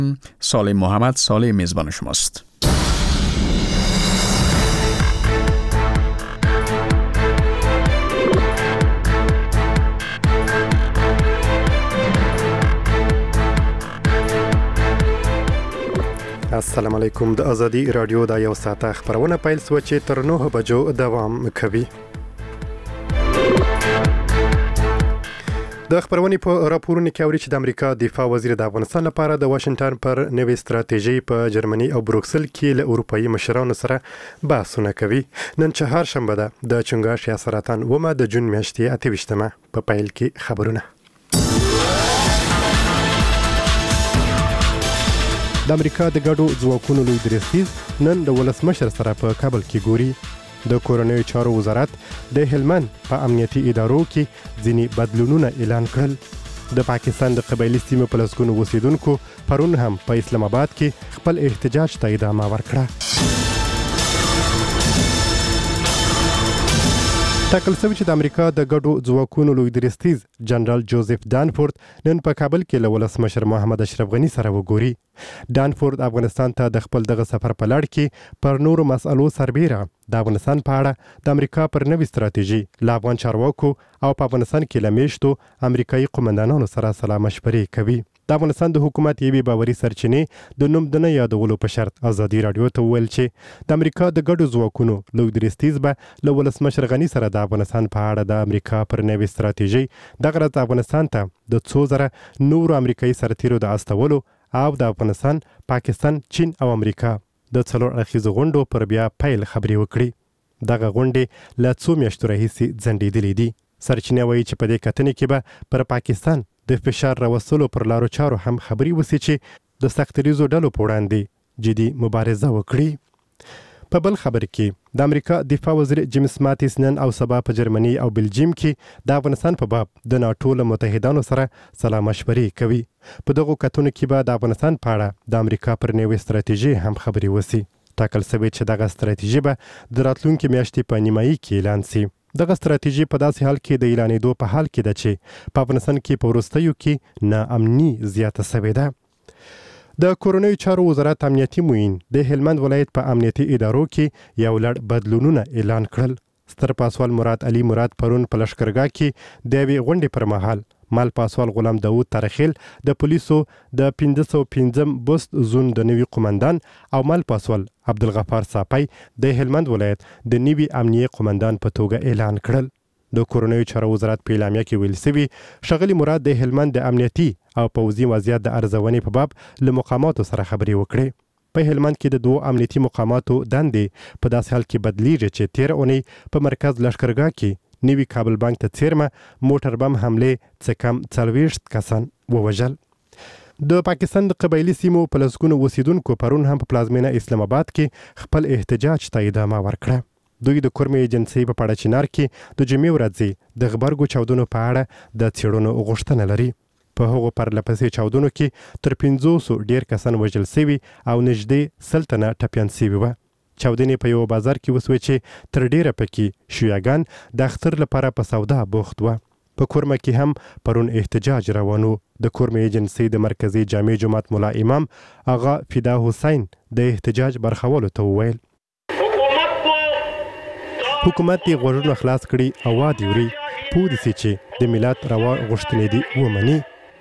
سالم محمد صالح میزبان شماست. السلام علیکم. د ازادي رادیو د یو ساعته خبرونه پیل سو چې تر 9 بجو دوام کوي. د خبرونې په راپورونو کې اوري چې د امریکا دفاع وزیر د افغانستان لپاره د واشنگټن پر نوې ستراتیژي په جرمني او بروکسل کې له اروپאי مشرانو سره بحثونه کوي. نن چهارشنبه ده د چنګاښ یا سرطان ومه د جون میاشتې 28مه په پیل کې خبرونه. د امریکا د ګډو ځواکونو لوی درستیز نن د ولسمشر سره په کابل کې ګوري. د کورنیو چارو وزارت د هلمند په امنیتي ادارو کې ځینې بدلونونه اعلان کړل. د پاکستان د قبایلي سیمو په لسګونو اوسیدونکو پرون هم په اسلام آباد کې خپل احتجاج ته ادامه ورکړه. ټاکل شوی چې د امریکا د ګډو ځواکونو لوی درستیز جنرال جوزف دانفورد نن په کابل کې له ولسمشر محمد اشرف غني سره وګوري. دانفورد افغانستان ته د خپل دغه سفر په لړ کې پر نورو مسالو سربېره د افغانستان په اړه د امریکا پر نوې ستراتیژي له افغان چارواکو او په افغانستان کې له میشتو امریکایي قومندانانو سره سلا مشورې کوي. د افغانستان د حکومت یوې باوري سرچینې د نوم د نه یادولو په شرط ازادي رادیو ته وویل چې د امریکا د ګډو ځواکونو لوی درستیز به له ولسمشر غني سره د افغانستان په اړه د امریکا پر نوې ستراتیژي دغه ورځ افغانستان ته د 2000 نورو امریکایي سرتیرو د استولو او د افغانستان، پاکستان، چین او امریکا د څلور اړخیزو غونډو پر بیا پیل خبرې وکړي. دغه غونډې له څو میاشتو راهیسې ځنډېدلې دي. سرچینې وایي چې په دې کتنې کې به پر پاکستان د فشار راوستلو پر لارو چارو هم خبرې وسي چې د سختریزو ډلو په وړاندې جدي مبارزه وکړي. په بل خبر کې د امریکا دفاع وزیر جیمز ماتیس نن او سبا په جرمني او بلجیم کې د افغانستان په باب د ناتو له متحدانو سره سلا مشورې کوي. په دغو کتنو کې به د افغانستان په اړه د امریکا پر نوې ستراتیژي هم خبرې وسي. ټاکل شوی چې دغه ستراتیژي به د راتلونکي میاشتې په نیمایي کې اعلان شي. دغه ستراتیژي په داسې حال کې د اعلانېدو په حال کې ده چې په افغانستان کې په وروستیو کې ناامني زیاته شوې ده. د کورنیو چارو وزارت امنیتي معین د هلمند ولایت په امنیتي ادارو کې یو لړ بدلونونه اعلان کړل. ستر پاسوال مراد علي مراد پرون په لشکرګاه کې د یوې غونډې پر مهال مال پاسوال غلام داود ترخیل د پولیسو د 505 بست زون د نوي قومندان او مال پاسوال عبدالغفار صاپی د هلمند ولایت د نوي امنیه قومندان په توګه اعلان کړل. د کورنیو چارو وزارت په اعلامیه کې ویل شوي ښاغلي مراد د هلمند د امنیتي او پوځي وضعیت د ارزونې په باب له مقاماتو سره خبرې وکړې. په هلمند کې د 2 امنیتي مقاماتو دندې په داسې حال کې بدلیږي چې 13 اونۍ په مرکز لشکرګاه کې نوي کابل بانک ته څیرمه موټر بم حمله څه کم 40 کسان ووژل. د پاکستان د قبایلي سیمو په لسګونو اوسیدونکو پرون هم په پلازمینه اسلام آباد کې خپل احتجاج ته ادامه ورکړه. دوی د کورمې ایجنسۍ په پاړه چنار کې د جمعې ورځې د غبرګو چاودنو په اړه د څېړنو غوښتنه لري. په هغو پرلپسې چاودنو کې تر 500 ډیر کسان وژل شوي او نږدې 100 تنه ټپیان شوي وه. چاودنې په یو بازار کې وسوې چې تر ډیره پکې شیعاګان د اختر لپاره په سودا بوخت وه. په کورمه کې هم پرون احتجاج روانو. د کورمې ایجنسۍ د مرکزي جامع جماعت ملا امام آغا فدا حسین د احتجاج برخولو ته وویل حکومت یې غوږونه خلاص کړي او وادي وري پوه دي چې د ملت روا غوښتنې دي ومني.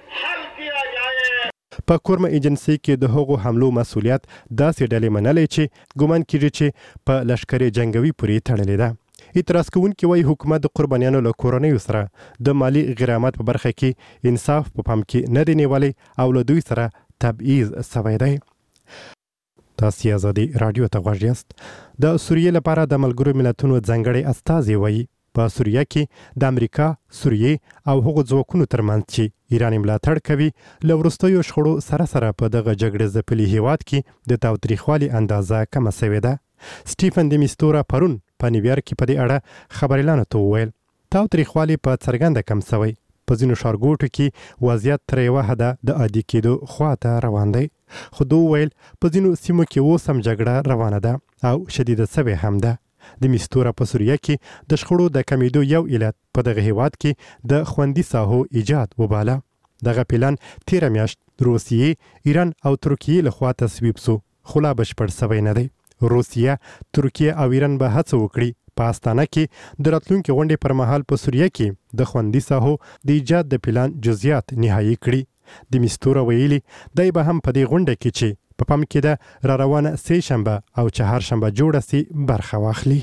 په کورمه ایجنسۍ کې د هغو حملو مسؤلیت داسې ډلې منلی چې ګمان کیږي چې په لشکري جنګوي پورې تړلې ده. اعتراض کوونکي وایي حکومت د قربانیانو له کورنیو سره د مالی غرامت په برخه کې انصاف په پام کې نه دی نیولی او له دوی سره تبعیض شوی دی. تاسې ازادي رادیو ته غوږ یاست. د سوریې لپاره د ملګرو ملتونو ځانګړی استازی وایي په سوریه کې د امریکا، سوریې او هغو ځواکونو ترمنځ چې ایران ملاتړ کوي له وروستیو شخړو سره سره په دغه جګړې ځپلي هیواد کې د تاوتریخوالي اندازه کمه شوې ده. سټیفن د میستورا پرون په نیویارک کې په دې اړه خبریالانو ته وویل تاوتریخوالي په څرګنده کم شوی. په ځینو ښارګوټو کې وضعیت تر یوه حده د عادي کېدو خواته روان دی. خو دوی وویل په ځینو سیمو کې اوس هم جګړه روانه ده او شدیده شوې هم ده. د میستورا په سوریه کې د شخړو د کمیدو یو علت په دغه هیواد کې د خوندي ساحو ایجاد وباله. دغه پلان 13 میاشت روسیې، ایران او ترکیې لخوا تصویب سو، خو لا بشپړ سوی نه دی. روسیه، ترکیه او ایران به هڅه وکړي په استانه کې د راتلونکي غونډې پر مهال په سوریه کې د خوندي ساحو د ایجاد د پلان جزئیات نهایي کړي. د مستوره ویلي دی به هم په دې غونډه کې چې په پام کې ده را روانه سه شنبه او چهارشنبه جوړه سي برخه واخلي.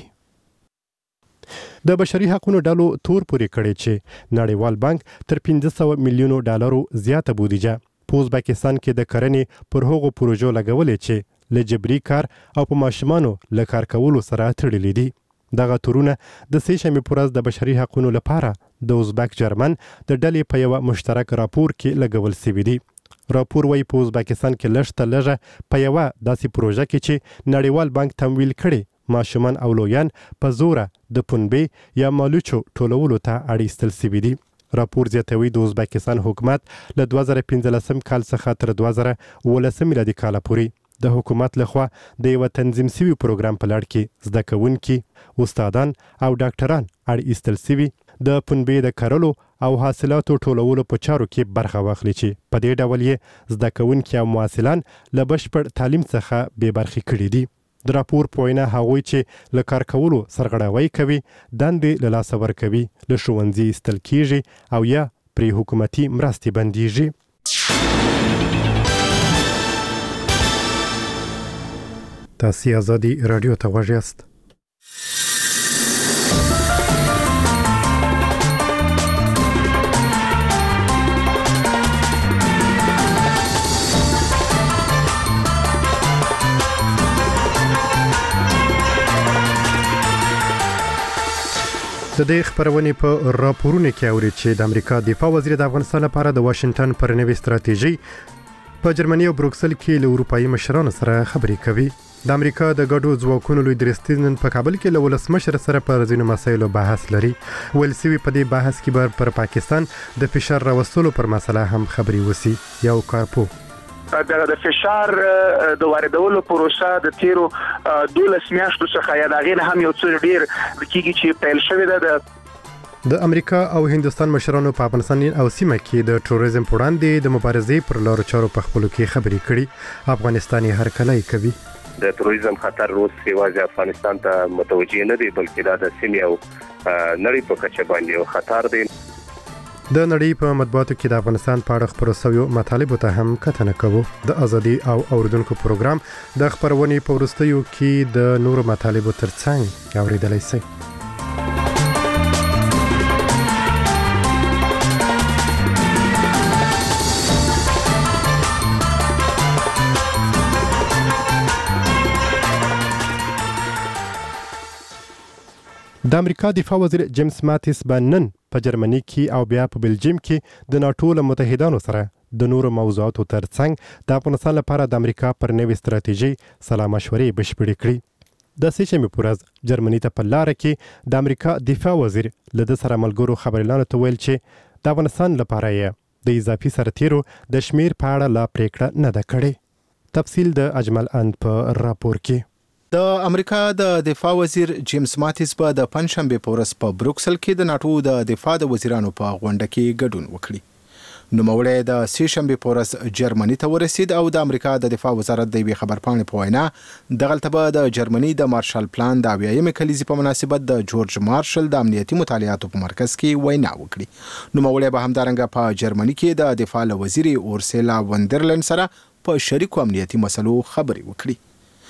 د بشري حقوقو ډلو تور پورې کړي چې نړیوال بانک تر 500 میلیونو ډالرو زیاته بودیجه په ازبکستان کې د کرنې پر هغو پروژو لګولې چې له جبري کار او په ماشومانو له کار کولو سره تړلي دي. دغه تورونه د سه شنبې په ورځ د بشري حقوقو لپاره د ازبک جرمن د ډلې په یو مشترک راپور کې لګول شوی دی. راپور وايي په ازبکستان کې لږ لږه په یو داسې پروژه کې چې نړیوال بانک تمویل کړي ماشومان او لویان په زوره د پنبې یا مالوچو ټولولو ته اړ ایستل شوي دي. راپور زیاتوي د ازبکستان حکومت له 2015 کال څخه تر 2019 میلادي کال پورې د حکومت لخوا د یو تنظیم شوي پروګرام په لړ کې زده کوونکي، استادان او ډاکټران اړ ایستل شوي د پنبې د کرلو او حاصلاتو ټولولو په چارو کې برخه واخلي چې په دې ډول یې زده کوونکي او محصلان له بشپړ تعلیم څخه بې برخې کړي دي. د راپور په وینا هغوی چې له کار کولو سرغړاوی کوي دندې له لاسه ورکوي، له ښوونځي ایستل کیږي او یا پرې حکومتي مرستې بندیږي. تاسو آزادي رادیو ته غوږ یاست. د دې خبرونې په راپورونو کې اوري چې د امریکا دفاع وزیر د افغانستان لپاره د واشنگټن پر نوې ستراتیژي په جرمني او بروکسل کې له اروپایي مشرانو سره خبرې کوي. د امریکا د ګډو ځواکونو لوی درستیز نن په کابل کې له ولسمشر سره پر ځینو مسایلو بحث لري. ویل سوي په دې بحث کې پر پاکستان د فشار راوستلو پر مسله هم خبرې وسی. یو کارپو د فشار د واردولو پروسه د تیرو 12 میاشتو څخه یا د غیر هم یو څه ډیر کیږي چې پیل شوې ده. د امریکا او هندستان مشرانو په افغانستان او سیمه کې د ټوریزم پر وړاندې د مبارزې پر لارو چارو په خپلو کې خبرې کړي. افغانستان هر کله کوي. د ټوریزم خطر روس یوازې افغانستان ته متوجه نه دی بلکې دا د سیمې او نړۍ په کچه باندې یو خطر دی. د نړۍ په مطبوعاتو کې د افغانستان په اړه خبرو شویو مطالبو ته هم کتنه کوو. د ازادي او اوریدونکو پروګرام د خبرونې په وروستیو کې د نورو مطالبو ترڅنګ اوریدلای شئ. د امریکا دفاع وزیر جیمز ماتیس نن په جرمني کې او بیا په بلجیم کې د ناتو له متحدانو سره د نورو موضوعاتو ترڅنګ د افغانستان لپاره د امریکا پر نوې ستراتیژي سلا مشورې بشپړې کړې. د سه شنبې په ورځ جرمني ته په لاره کې د امریکا دفاع وزیر له د سره ملګرو خبريالانو ته ویل چې د افغانستان لپاره یې د اضافي سرتیرو د شمیر په اړه لا پریکړه نه ده کړې. تفصیل د اجمل اند په راپور کې. د امریکا د دفاع وزیر جیمز ماتیس په د پنځشنبه په ورځ په بروکسل کې د ناتو د دفاع د وزیرانو په غونډه کې ګډون وکړي. نوموړی د سه شنبې په ورځ جرمني ته ورسید او د امریکا د دفاع وزارت د یوې خبرپاڼې په وینا دغلته به د جرمني د مارشال پلان د 80مې کلیزې په مناسبت د جورج مارشل د امنیتي مطالعاتو په مرکز کې وینا وکړي. نوموړی به همدارنګه په جرمني کې د دفاع وزیر اورسلا وندرلن سره په شریکو امنیتي مسلو خبرې وکړي.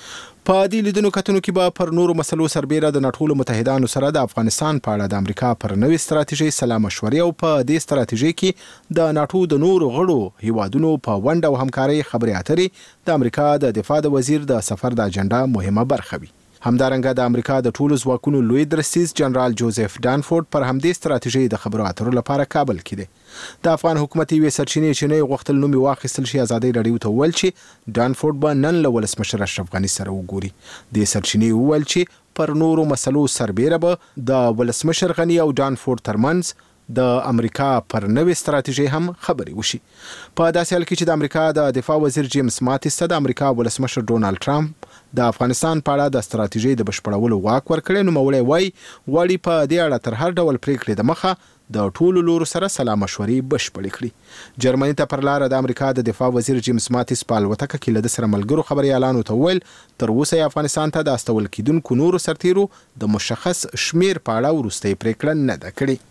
په دې لیدنو کتنو کې به پر نورو مسلو سربېره د ناتو متحدانو سره د افغانستان په اړه د امریکا پر نوې ستراتیژي سلا مشورې او په دې ستراتیژي کې د ناتو د نورو غړو هیوادونو په ونډه او همکارۍ خبرې اترې د امریکا د دفاع د وزیر د سفر د اجنډا مهمه برخه وي. همدارنګه د امریکا د ټولو ځواکونو لوی درستیز جنرال جوزف ډانفورد پر همدې ستراتیژي د خبرو اترو لپاره کابل کې دی. د افغان حکومت یوې سرچینې چې نه غوښتل نوم واخیستل شي ازادي رادیو ته ویل چې ډانفورد به نن له ولسمشر اشرف غني سره وګوري. د سرچینې ویل چې پر نورو مسلو سربېره به د ولسمشر غني او ډانفورد ترمنځ د امریکا پر نوې ستراتیژي هم خبرې وشي. په داسې حال کې چې د امریکا د دفاع وزیر جیمز ماتیس ته د امریکا ولسمشر ډونالد ټرمپ د افغانستان په اړه د ستراتیژي د بشپړولو واک ورکړي، نو نوموړی وایي غواړي په دې اړه تر هر ډول پریکړې د مخه د ټولو لورو سره سلا مشورې بشپړې کړې. جرمني ته پر لار د امریکا د دفاع وزیر جیمز ماتیس په الوتکه کې له سره ملګرو خبريالانو ته ویل تر اوسه افغانستان ته د استول کیدونکو نورو سرتیرو د مشخص شمیر په اړه وروستۍ پریکړه نه ده کړې.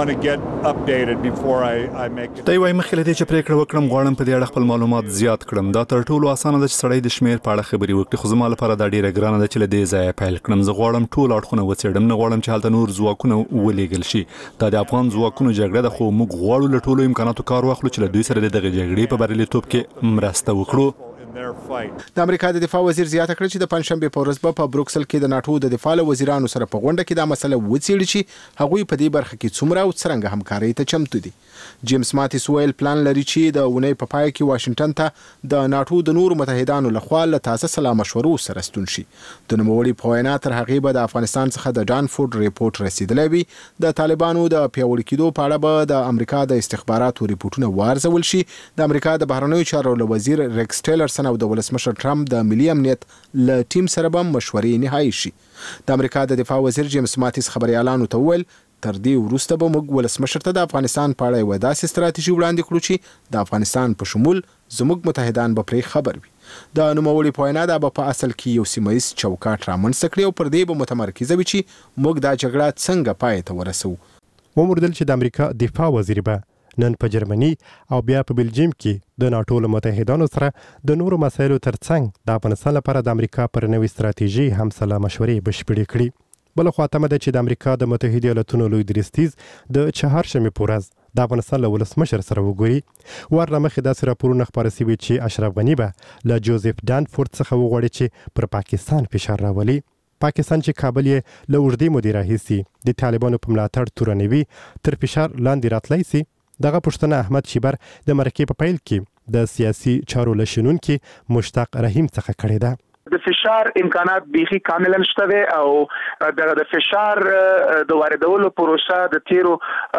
دا یو مخکې له دې چې پریکړه وکړم غواړم په دې اړه خپل معلومات زیات کړم. دا تر ټولو اسانه ده چې سړی د شمیر په اړه خبري وکړي، خو زما لپاره دا ډیره ګرانه ده چې له دې ځایه پیل کړم. زه غواړم ټول اړخونه وڅېړم، نه غواړم چې هلته نور ځواکونه ولېږل شي. دا د افغان ځواکونو جګړه ده، خو موږ غواړو له ټولو امکاناتو کار واخلو چې له دوی سره د دغه جګړې په بریالیتوب کې مرسته وکړو. د امریکا د دفاع وزیر زیاته کړې چې د پنځشنبه په ورځ په بروکسل کې د ناتو د دفاع وزیرانو سره په غونډه کې دا مسله وڅېړي چې هغوی په دې برخه کې څومره او څرنګه همکاري ته چمتو دي. جیمز ماتیس ویل پلان لري چې د اونۍ په پای کې واشنگټن ته د ناتو د نورو متحدانو لخوا له تازه سلا مشورو سره ستون شي. د نوموړي په وینا تر هغې به د افغانستان څخه د ډانفورد ریپورت رسیدلی وي. د طالبانو د پیاوړي کېدو په اړه به د امریکا د استخباراتو ریپورتونه وارزول شي. د امریکا د بهرنیو چارو وزیر ریکس ټیلرسن او د ولسمشر ټرمپ د ملي امنیت له ټیم سره به مشورې نهایی شي. د امریکا د دفاع وزیر جیمز ماتیس خبريالانو ته ویل تر دې وروسته به موږ ولسمشر ته د افغانستان په اړه یوه داسې ستراتیژي وړاندې کړو چې د افغانستان په شمول زموږ متحدان به پرې خبر وي. د نوموړي په وینا دا به په اصل کې یو سیمه ییز چوکاټ رامنځته کړي او پر دې به متمرکزه وي چې موږ دا جګړه څنګه پای ته ورسوو. وموردل چې د امریکا دفاع وزیر به نن په جرمني او بیا په بلجیم کې د ناتو له متحدانو سره د نورو مسایلو ترڅنګ د افغانستان لپاره د امریکا پر نوې ستراتیژي هم سلا مشورې بشپړې کړي. بل خو اتمه ده چې د امریکا د متحده ایالاتونو لوی درستیز د چهارشنبه په ورځ د افغانستان له ولسمشر سره وګوري. ور مخکې داسې راپورونه خپاره شوي چې اشرف غني به له جوزف ډانفورد څخه وغواړي چې پر پاکستان فشار راولي. پاکستان چې کابل یې له اوږدې مودې راهیسې د طالبانو په ملاتړ تورنوي تر فشار لاندې راتلی سي. دغه پوښتنه احمد شیبر د مرکې په پیل کې د سیاسي چارو له شنونکي مشتاق رحیم څخه کړې ده. د فشار امکانات بیخي کاملا شته او د فشار د واردولو پروسه د تیرو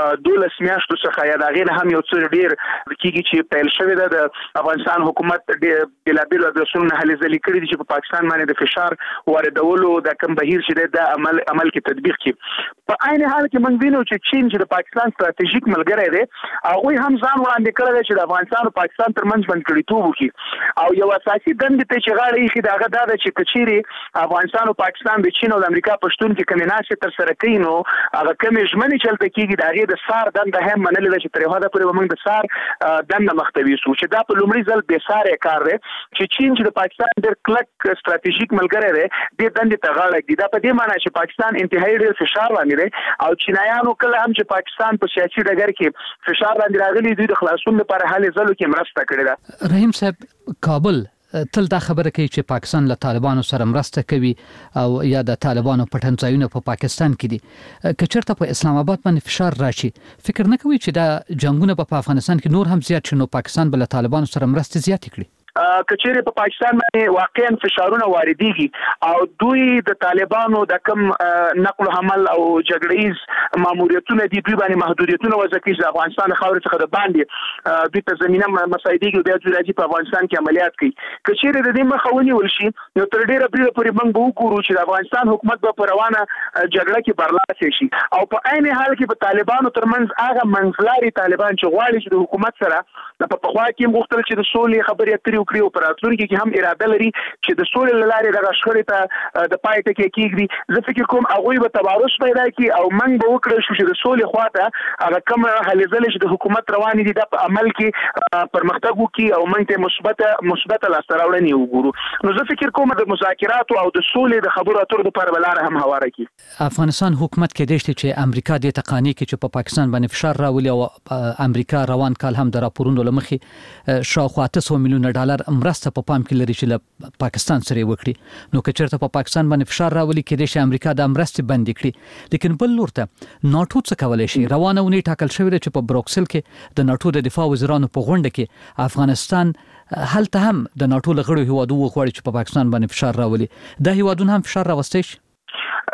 12 میاشتو څخه یا د غیر هم یو څه ډیر کیږي چې پیل شوې ده. د افغانستان حکومت د بلابل ادرسونو هلي ځلې کړې دي چې په پاکستان باندې د فشار واردولو د کم بهیر چې د عمل کې تطبیق کړي. په عین حال کې موږ وینو چې چین چې د پاکستان ستراتیژیک ملګری دی هغه هم ځان وړاندې کړی دی چې د افغانستان او پاکستان ترمنځ بندکړیتوب وکړي او یو اساسي دندې ته چې غاړه یې دغه دا چې کچيري افغانستان او پاکستان د چین او د امریکا پښتون کې کمیناسي تر سره کوي نو هغه کمی ژمنې چلته کیږي د هغه د سار دنده هم منل چې تر هغه پورې موږ د سار دنده مختوي سو چې دا په لومړي ځل به سار کار دی چې چین چې د پاکستان د کلک ستراتیژیک ملګری دی د دندې ته غاړه دی. دا په دې معنی چې پاکستان انتهایی ډېر فشار باندې دی او چینایانو کله هم چې پاکستان په سیاسي ډګر کې فشار باندې راغلي دوی د خلاصون لپاره هلي ځلو کې مرسته کړې ده. رحیم صاحب کابل تل دا خبره کوي چې پاکستان له طالبانو سره مرسته کوي او یا د طالبانو پټنځایونه په پاکستان کې دي. که چېرته په اسلام آباد باندې فشار راشي فکر نه کوي چې دا جنگونه په افغانستان کې نور هم زیات شي نو پاکستان به له طالبانو سره مرسته زیاتې کړي؟ کچېره په پاکستان باندې واقعا فشارونه واردېږي او دوی د طالبانو د کم نقل و حمل او جګړیز ماموریتونه دي دوی باندې محدودیتونه وضع کړي. د افغانستان خاورې څخه د باندې دوی ته زمينه مسایدېږي بیا دوی راځي په افغانستان کې عملیات کوي. کچېره د دې مخه ونیول شي نو تر ډیره پورې موږ به وګورو چې د افغانستان حکومت به په روانه جګړه کې برلاسه شي او په عین حال کې په طالبانو ترمنځ هغه منځلاري طالبان چې غواړي چې د حکومت سره په پخوا کې مختلف چې د سولې خبرې اترې وکړي او پر راتلونکي کې هم اراده لري چې د سولې لارې دغه شخړې ته د پای ټکی کېږدي. زه فکر کوم هغوی به تبارز پیدا کړي او موږ به وکړو چې د سولې خواته هغه کوم هلې ځلې چې د حکومت روانې دي د عمل کې پرمختګ وکړي او موږ ته مثبته لاسته راوړنې وګورو. نو زه فکر کوم د مذاکراتو او د سولې د خبرو اترو لپاره به لاره هم هواره کړي. افغانستان حکومت کېدای شي چې امریکا دې ته قانع کړي چې په پاکستان باندې فشار راولي او امریکا روان کال هم د راپورونو له مخې شاوخوا 800 میلیونه ډالر مرسته په پام کې لري چې له پاکستان سره وکړي. نو که چېرته په پاکستان باندې فشار راولي کېدای شي امریکا د مرستې بندي کړي. لیکن بل لور ته ناتو څه کولی شي؟ روانه اونۍ ټاکل شوې ده چې په بروکسل کې د ناتو د دفاع وزیرانو په غونډه کې افغانستان هلته هم د ناتو له غړو هیوادو وغواړي چې په پاکستان باندې فشار راولي. دا هیوادونه هم فشار راوستی شي؟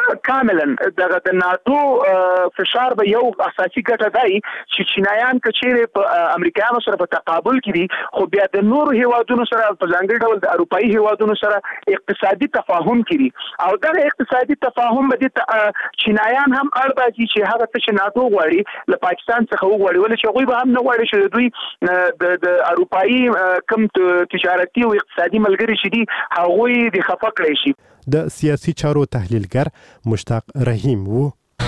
کاملا د ناتو فشار به یو اساسي ګټه دی چې چینایان کچېره په امریکایانو سره په تقابل کې دي خو بیا د نورو هیوادونو سره په ځانګړي ډول د اروپאי هیوادونو سره اقتصادي تفاهم کړي او دا اقتصادي تفاهم به د چینایان هم اړباسي چې هغه څه چې ناتو غواړي له پاکستان څخه وغواړي ولې چې هغوی به هم نه غواړي چې دوی د اروپאי کم تجارتي او اقتصادي ملګري شي دي هغوی د خفه کړی شي. د سیاسي چارو تحلیلګر مشتاق رحیم وو.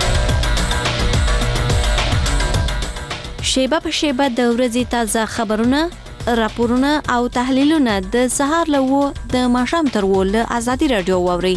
شیبه په شیبه د ورځې تازه خبرونه، راپورونه او تحلیلونه د سهار له د ماښام تر له ازادي رادیو واوري.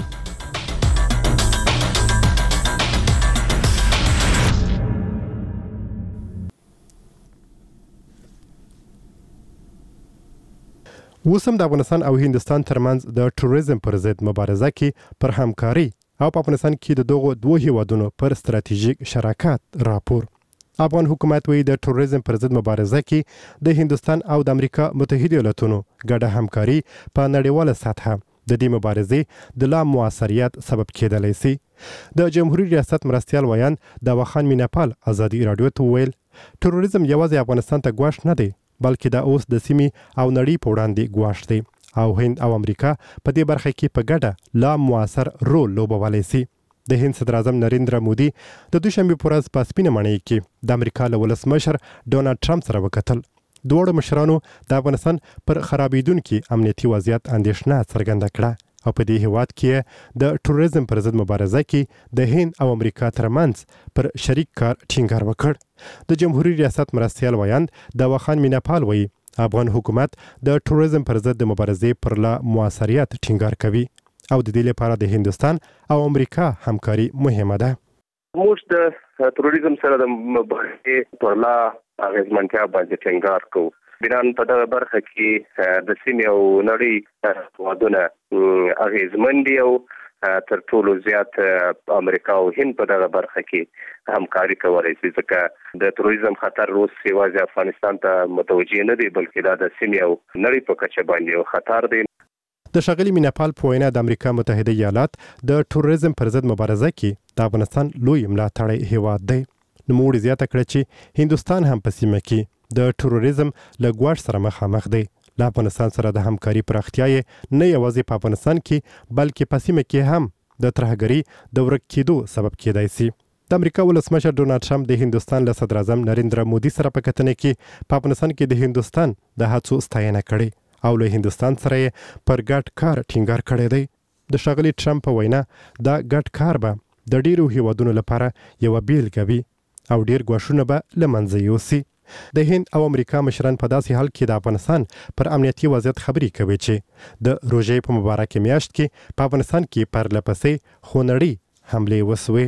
وسم د افغانستان او هندستان ترمنځ د ټوریزم پر ضد مبارزه کې پر همکاري او په افغانستان کې د دغو دوه هیوادونو پر ستراتیژیک شراکت راپور. افغان حکومت وی د ټوریزم پر ضد مبارزه کې د هندستان او د امریکا متحده ایالاتونو ګډه همکاري په نړیواله سطحه د دې مبارزې د لا موثریت سبب کېدلی شي. د جمهوریت ریاست مرستیال ویان د وخان میناپال ازادي رادیو ته ویل ټوریزم یوازې افغانستان ته ګواښ نه دی بلکې دا اوس د سیمې او نړۍ په وړاندې ګواښ دی او هند او امریکا په دې برخه کې په ګډه لا موثر رول لوبولی شي. د هند صدر اعظم نریندرا مودي د دوشنبه په ورځ په سپینه ماڼۍ کې د امریکا له ولسمشر ډونالد ټرمپ سره وکتل. دواړو مشرانو د افغانستان پر خرابېدونکي امنیتي وضعیت اندېښنه څرګنده کړه او په دې هیواد کې د ټوریزم پر ضد مبارزه کې د هند او امریکا ترمنځ پر شریک کار ټینګار وکړ. د جمهوریت ریاست مرستیال ویاند د وخان میناپال وی افغان حکومت د ټوریزم پر ضد مبارزې پر لا موثریت ټینګار کوي او د دې لپاره د هندستان او امریکا همکاري مهمه ده. موږ د ټوریزم سره د مبارزې پر لا اغیزمنتیا باندې ټینګار کوو. بیران په دغه برخه کې د سیمې او نړۍ هیوادونه اغیزمن دي او تر ټولو زیات امریکا او هند په دغه برخه کې همکاري کولی شي ځکه د ټوریزم خطر اوس یوازې افغانستان ته متوجه نه دی بلکې دا د سیمې او نړۍ په کچه باندې یو خطر دی. د ښاغلي میناپال په وینا د امریکا متحده ایالات د ټوریزم پر ضد مبارزه کې د افغانستان لوی ملاتړی هیواد دی. نوموړي زیاته کړه چې هندستان هم په سیمه کې د ټوریزم له ګواښ سره مخامخ دی. له افغانستان سره د همکاري پراختیا یې نه یوازې په افغانستان کې بلکې په سیمه کې هم د ترهګرۍ د ورک کېدو سبب کېدای شي. د امریکا ولسمشر ډونالد ټرمپ د هندستان له صدر اعظم نریندرا مودي سره په کتنه کې په افغانستان کې د هندستان د هڅو ستاینه کړې او له هندستان سره یې پر ګډ کار ټینګار کړی دی. د ښاغلي ټرمپ په وینا دا ګډ کار به د ډیرو هیوادونو لپاره یو بیلګه وي او ډیر ګواښونه به له منځه یوسي. د هند او امریکا مشران په داسې حال کې د افغانستان پر امنیتي وضعیت خبرې کوي چې د روژې په مبارکه میاشت کې په افغانستان کې پرلپسې خونړۍ حملې وسوې.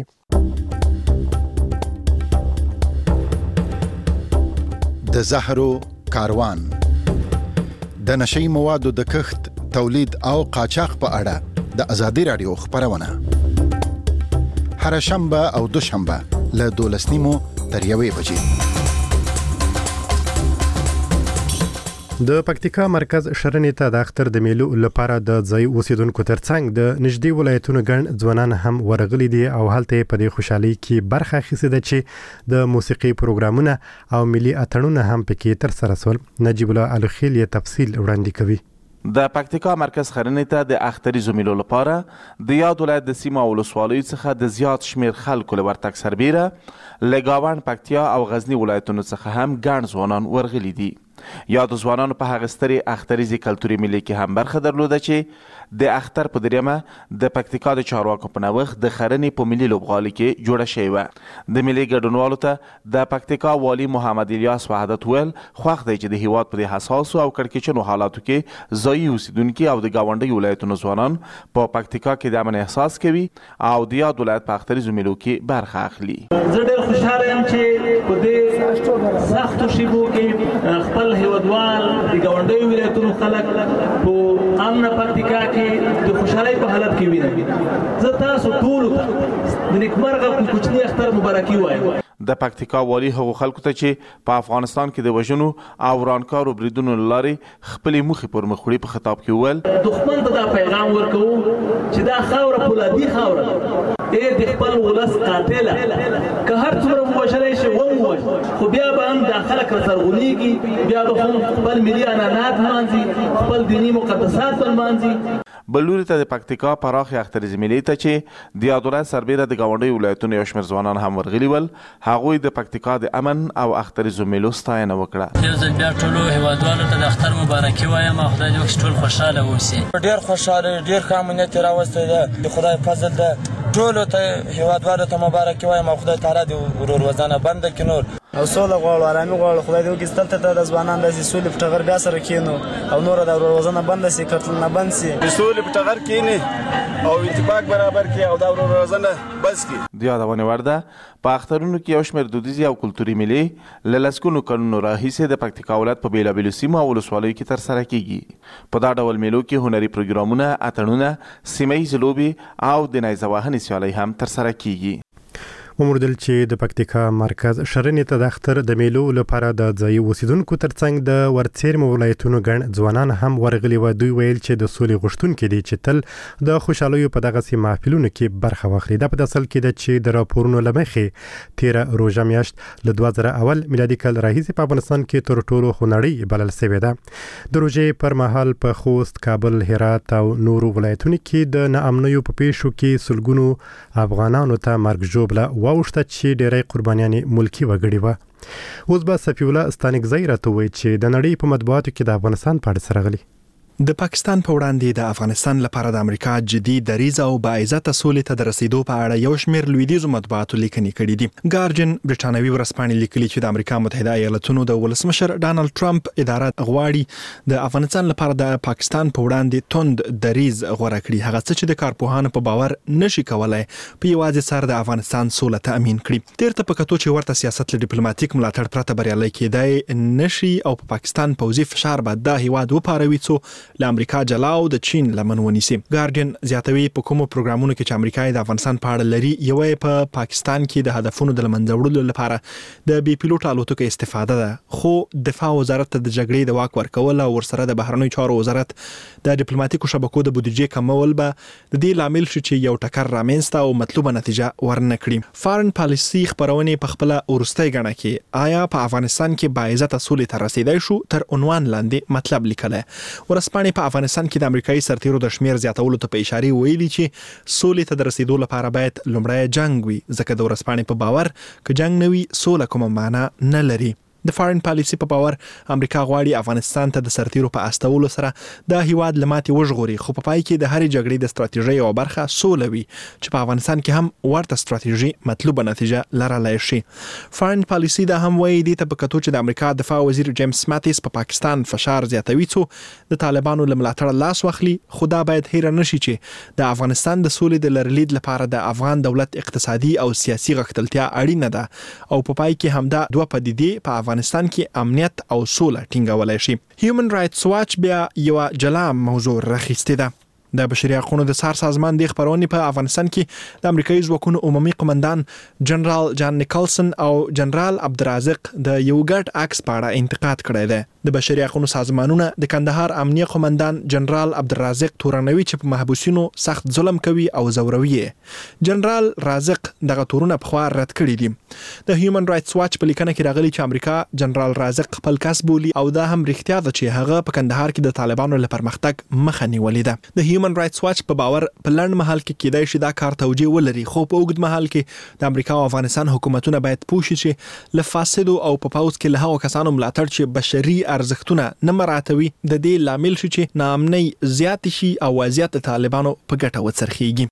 د زهرو کاروان د نشئی موادو د کښت، تولید او قاچاق په اړه د ازادي رادیو خبرونه هر شنبه او دوشنبه له 12:30 تر 1 بجې. د پکتیکا مرکز شرنې ته د اختر د میلو لپاره د ځای اوسیدونکو ترڅنګ د نږدې ولایتونو ګڼ ځوانان هم ورغلي دي او هلته په دې خوشحالي کې برخه اخیستې ده چې د موسیقي پروګرامونه او ملي اتڼونه هم پکې ترسره شول. نجیب الله الخیل یې تفصیل وړاندې کوي. د پکتیکا مرکز خرنې ته د اختریزو میلو لپاره د یاد ولایت د سیمه او ولسوالیو څخه د زیات شمیر خلکو له ورتګ سربیره له ګاونډ پکتیا او غزنی ولایتونو څخه هم ګڼ ځوانان ورغلي دي. یاد ځوانانو په هغه سترې اختریزي کلتوري میلې کې هم برخه درلوده چې د اختر په دریمه د پکتیکا د چارواکو په نوښت د خرنې په ملي لوبغالي کې جوړه شوې وه. د ملي ګډونوالو ته د پکتیکا والي محمد الیاس وحدت ویل خوښ دی چې د هیواد په دې حساسو او کړکېچنو حالاتو کې ځایي اوسیدونکي او د ګاونډي ولایتونو ځوانان په پکتیکا کې د امن احساس کوي او د یاد ولایت په اختریزو میلو کې برخه اخلي. زه ډېر خوشحاله یم چې په دې سختو شیبو کې خپل هیوادوال د ګاونډیو ولایتونو خلک په امن پکتیکا کې د خوشحالۍ په حالت کې وینم. زه تاسو ټولو ته د نیکمرغه کوچني اختر مبارکي وایم. د پکتیکا والی هغو خلکو ته چې په افغانستان کې د وژنو او ورانکارو بریدونو له لارې خپلې موخې پر مخ وړي په خطاب کې وویل دښمن ته دا پیغام ورکوو چې دا خاوره فولادي خاوره ده د خپل ولس قاتل که هر څومره وشلې شي وموش خو بیا به هم د خلک سرغونیږي بیا به هم خپل ملي عنعنات مانځي خپل دینی مقدسات مانځي. بلوري ته د پکتیکا پراخې اختریزي ملي ته چې د یادولای سربیره د گاونډي ولایتونو یو شمېر ځوانان هم ورغلي ول هغوی د پکتیکا د امن او اختریزو ملو ستاینه وکړه. یو ځل بیا ټولو هیوادوالو ته د اختر مبارکي وایم او خدای دې وکړي ټول خوشحاله اوسي. ډېر خوشحاله ډېر ښه امنیت راوستی ده د خدای فضل ده ټولو ته هیوادوالو ته مبارکي وایم او خدای تعالی دې ورور وزنه بنده کړي نور او سوله غواړو آرامي غواړو خدای دې وکړي دلته ته د ځوانان داسې سولې په ټغر بیا سره کښېنو او نوره د ورور وزنه بنده سي قتلونه بند سي د سولې په ټغر کښېني او اتفاق برابر کړي او د ورور وزنه بس کړي. د یادونې وړ ده په اخترونو کې یو شمېر دودیزي او کلتوري ملي له لسګونو کلونو راهیسې د پکتیکا ولایت په بېلابېلو سیمو او ولسوالیو کې ترسره کیږي. په دا ډول مېلو کې هنري پروګرامونه، اتڼونه، سیمه ییزې لوبې او د نیزه وهنې سیالۍ هم ترسره کیږي. وموردل چې د پکتیکا مرکز شرنې ته د اختر د میلو لپاره د ځایي اوسیدونکو ترڅنګ د ورڅیرمو ولایتونو ګڼ ځوانان هم ورغلي و. دوی ویل چې د سولې غوښتونکي دي چې تل د خوشحالیو په دغسې محفلونو کې برخه واخلي. دا په اصل کې ده چې د راپورونو له مخې تیره روژه میاشت له 2001 میلادي کال راهیسې په افغانستان کې تر ټولو خونړۍ بلل سوې ده. د روژې پر مهال په خوست، کابل، هرات او نورو ولایتونو کې د ناامنیو په پیښو کې سلګونو افغانانو ته مرګ ژوبله واوښته چې ډېری قربانیانې ملکي وګړي وه. اوس به صفي الله ستانکزی راته ووایي چې د نړۍ په مطبوعاتو کې د افغانستان په اړه څه راغلي. د پاکستان په وړاندې د افغانستان لپاره د امریکا جدي دریځ او باعزته سولې ته د رسیدو په اړه یو شمېر لویدیځو مطبوعاتو لیکنې کړي دي. ګارډین برټانوي ورځپاڼې لیکلي چې د امریکا متحده ایالاتونو د ولسمشر ډانلډ ټرمپ اداره غواړي د افغانستان لپاره د پاکستان په وړاندې توند دریځ غوره کړي، هغه څه چې د کارپوهانو په باور نشي کولای په یوازې سر د افغانستان سوله تأمین کړي. تیرته په کتو چې ورته سیاست له ډیپلوماټیک ملاتړ پرته بریالي کېدای نشي او په پاکستان پوځي فشار به د هیواد وپاروي څو له امریکا جلا او د چین لمن ونیسي. ګارډین زیاتوي په کومو پروګرامونو کې چې امریکا د افغانستان په اړه لري یو په پاکستان کې د هدفونو د لمنځه وړلو لپاره د بي پیلوټ الوتکو استفاده ده، خو دفاع وزارت ته د جګړې د واک ورکول او ورسره د بهرنیو چارو وزارت د ډیپلوماټیکو شبکو د بودیجې کمول به د دې لامل شي چې یو ټکر رامنځته او مطلوبه نتیجه ورنه کړي. فارن پالیسي خبرونه په خپل ورستۍ غاڼه کې آیا په افغانستان کې باعزته سولې ته رسیدای شو تر عنوان لاندې مطلب لیکل. ورځپاڼې په افغانستان کې د امریکایي سرتیرو د شمیر زیاتولو ته په اشاره ویلي چې سولې ته د رسیدو لپاره باید لومړی جنگ وي، ځکه د ورځپاڼې په باور که جنگ نه وي سوله کومه معنا نه لري. د فارن پالیسي په باور امریکا غواړي افغانستان ته د سرتیرو په استولو سره د هیواد لماتي وژغوري، خو په پای کې د هرې جګړې د ستراتیژۍ او برخه سوله وي چې په افغانستان کې هم ورته ستراتیژي مطلوبه نتیجه لرلای شي. فارن پالیسي دا هم وایي دې ته په کتو چې د امریکا دفاع وزیر جیمز ماتیس په پاکستان فشار زیاتوي څو د طالبانو له ملاتړ لاس واخلي، خو دا باید هیر نشي چې د افغانستان د سولې د لرلید لپاره د افغان دولت اقتصادي او سیاسي غښتلتیا اړینه ده او په پای کې همدا دوه پدیدې په افغانستان کې امنیت او سوله ټینګولای شي. هیومن رائټس واچ بیا یو جلا موضوع راخیستې ده. د بشري حقوقو د سار سازمان د خبرونې په افغانستان کې د امریکایي ځواکونو عمومي قومندان جنرال جان نیکلسن او جنرال عبدالرازق د یو ګډ عکس په اړه انتقاد کړی دی. د بشري حقوقو سازمانونه د کندهار امنیه قومندان جنرال عبدالرازق تورنوي چې په محبوسینو سخت ظلم کوي او زوروي. جنرال رازق دغه تورونه په خوا رد کړی دي. د هیومن رائټس واچ په لیکنه کې راغلي چې امریکا جنرال رازق خپل کس بولي او دا هم رښتیا ده چې هغه په کندهار کې د طالبانو لپاره پرمختګ مخه نیولې ده. د هیومن رائټس واچ په باور په لنډ مهال کې کېدای شي دا کار توجیه ولري، خو په اوږد مهال کې د امریکا او افغانستان حکومتونه باید پوه شي چې له فاسدو او په پاوځ کې له هغو کسانو ملاتړ چې بشري ارزښتونه نه مراعاتوي د دې لامل شي چې ناامنۍ زیات شي او وضعیت د طالبانو په ګټه وڅرخیږي.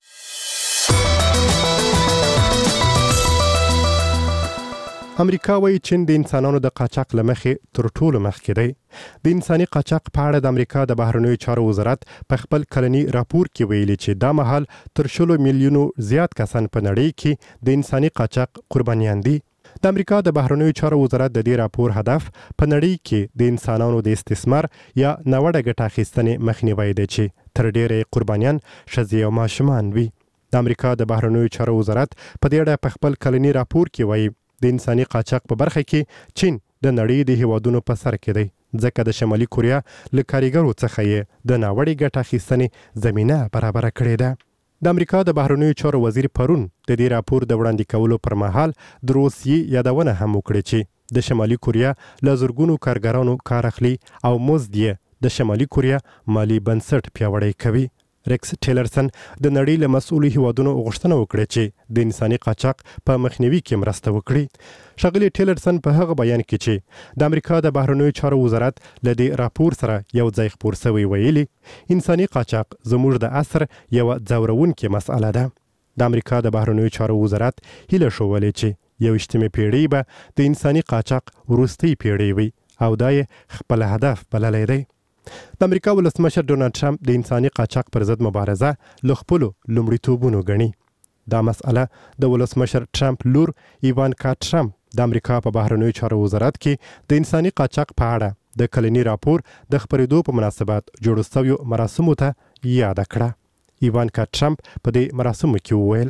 امریکا وایي چین د انسانانو د قاچاق له مخې تر ټولو مخکې دی. د انساني قاچاق په اړه د امریکا د بهرنیو چارو وزارت په خپل کلني راپور کې ویلي چې دا مهال تر 100 میلیونو زیات کسان په نړۍ کې د انساني قاچاق قربانیان دي. د امریکا د بهرنیو چارو وزارت د دې راپور هدف په نړۍ کې د انسانانو د استثمار یا ناوړه ګټه اخیستنې مخنیوی دی چې تر ډیره قربانیان ښځې او ماشومان وي. د امریکا د بهرنیو چارو وزارت په دې اړه په خپل کلني راپور کې وایي د انساني قاچاق په برخه کې چین د نړۍ د هیوادونو په سر کې دی، ځکه د شمالي کوریا له کاریګرو څخه یې د ناوړې ګټه اخیستنې زمینه برابره کړې ده. د امریکا د بهرنیو چارو وزیر پرون د دې راپور د وړاندې کولو پر مهال د روسیې یادونه هم وکړه چې د شمالي کوریا له زرګونو کارګرانو کار اخلي او مزد یې د شمالي کوریا مالی بنسټ پیاوړی کوي. ریکس ټیلرسن د نړۍ له مسؤلو هیوادونو غوښتنه وکړه چې د انساني قاچاق په مخنیوي کې مرسته وکړي. ښاغلي ټیلرسن په هغه بیان کې چې د امریکا د بهرنیو چارو وزارت له دې راپور سره یو ځای خپور شوی ویلي انساني قاچاق زموږ د عصر یو ځورونکې مسأله ده. د امریکا د بهرنیو چارو وزارت هیله شولې چې 21مې پیړۍ به د انساني قاچاق وروستۍ پیړۍ وي او دا یې خپل هدف بللی دی. د امریکا ولسمشر ډونالد ټرمپ د انساني قاچاق پر ضد مبارزه له خپلو لومړیتوبونو ګڼي. دا مسأله د ولسمشر ټرمپ لور ایوانکا ټرمپ د امریکا په بهرنیو چارو وزارت کې د انساني قاچاق په اړه د کلني راپور د خپرېدو په مناسبت جوړ شویو مراسمو ته یاد کړه. ایوانکا ټرمپ په دې مراسمو کې وویل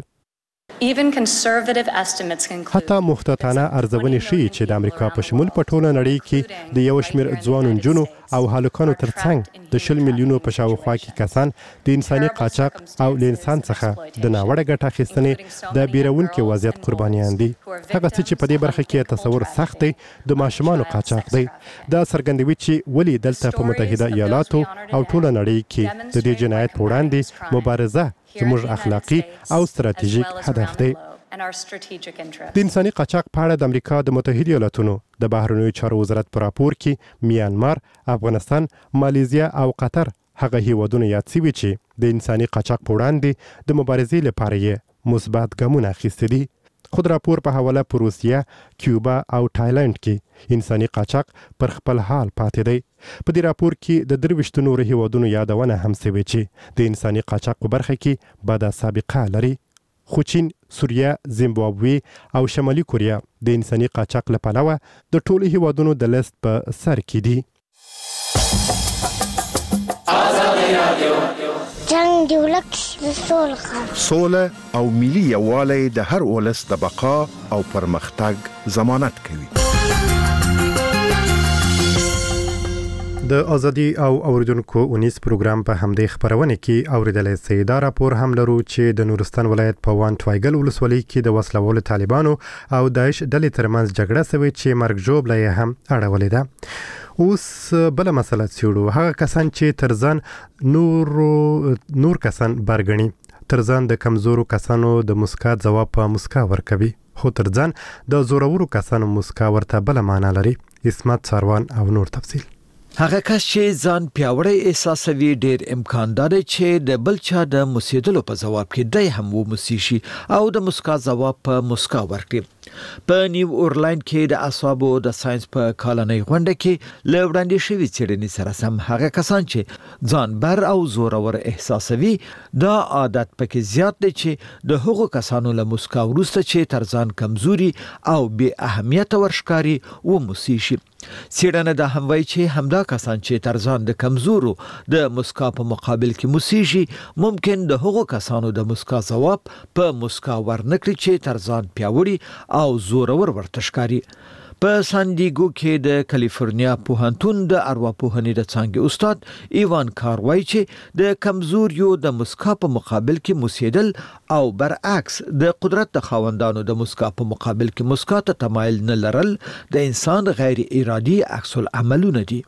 حتی محتاطانه ارزونې ښیي چې د امریکا په شمول په ټوله نړۍ کې د یو شمېر ځوانو نجونو او هلکانو ترڅنګ د 20 میلیونو په شاوخوا کې کسان د انساني قاچاق او له انسان څخه د ناوړه ګټه اخیستنې د بیرونکي وضعیت قربانیان دي. هغه څه چې په دې برخه کې تصور سخت دی د ماشومانو قاچاق دی. دا څرګندوي چې ولې دلته په متحده ایالاتو او ټوله نړۍ کې د دې جنایت په وړاندې مبارزه زموږ اخلاقی او ستراتیژیک هدف دی. د انساني قاچاق په اړه د امریکا د متحده ایالاتونو د بهرنیو چارو وزارت په راپور کې میانمار، افغانستان، مالیزیا او قطر هغه هیوادونه یاد شوي چې د انساني قاچاق په وړاندې د مبارزې لپاره یې مثبت ګامونه اخیستي دي. خود راپور په حواله په روسیه، کیوبا او تایلند کې انساني قاچاق پر خپل حال پاتې دی. په دې راپور کې د 23 نورو هیوادونو یادونه هم شوې چې د انساني قاچاق په برخه کې بده سابقه لري. خو چین، سوریه، زیمبابوې او شمالي کوریا د انساني قاچاق له پلوه د ټولو هیوادونو د لیست په سر کې دي. جنگ دی ولک د سوله او ملي یووالی د هر ولس د بقا او پرمختګ ضمانت کوي. د ازادي او اوریدونکو اونیس پروګرام په همدې خبرونه کې اوریدلای سي. دا راپور هم لرو چې د نورستان ولایت په وان ټوایګل ولسوالۍ کې د وسلوالو طالبانو او داعش ډلې ترمنځ جګړه شوې چې مرګ ژوبله هم اړولې ده. اوس بل مسله څېړو. هغه کسان چې ترځان نور کسان برګني ترځان د کمزورو کسانو د مسکا ځواب په مسکا ورکوي، خو ترځان د زورورو کسانو مسکا ورته بل معنا لري. اسمت ساروان او نور تفصیل. هغه کس چې ځان پیاوړی احساسوي ډېر امکان لري چې د بل چا د موسیدلو په ځواب کې دی هم وموسي شي او د مسکا ځواب په مسکا ورکړي. په نیو اورلاین کې د اعصابو د ساينس په کالنۍ غونډه کې لوړاندې شوی څېړنې سره سم هغه کسان چې ځان بر او زورور احساسوي دا عادت پکې زیات دی چې د هغو کسانو له مسکا وروسته چې تر ځان کمزوري او بې اهمیت ورښکاري وموسي شي. څېړنه دا هم وایي چې همدا کسان چې تر ځان د کمزورو د مسکا په مقابل کې موسیږي ممکن د هغو کسانو د مسکا ځواب په مسکا ورنکړي چې تر ځان پیاوړي او زورور ورته ښکاري. په سان دیګو کې د کالیفورنیا پوهنتون د ارواپوهنې د څانګې استاد ایوان کاروای چې د کمزوریو د مسکا په مقابل کې موسیدل او برعکس د قدرت د خاوندانو د مسکا په مقابل کې مسکا ته تمایل نه لرل د انسان غیر ارادي عکس العملونه دي.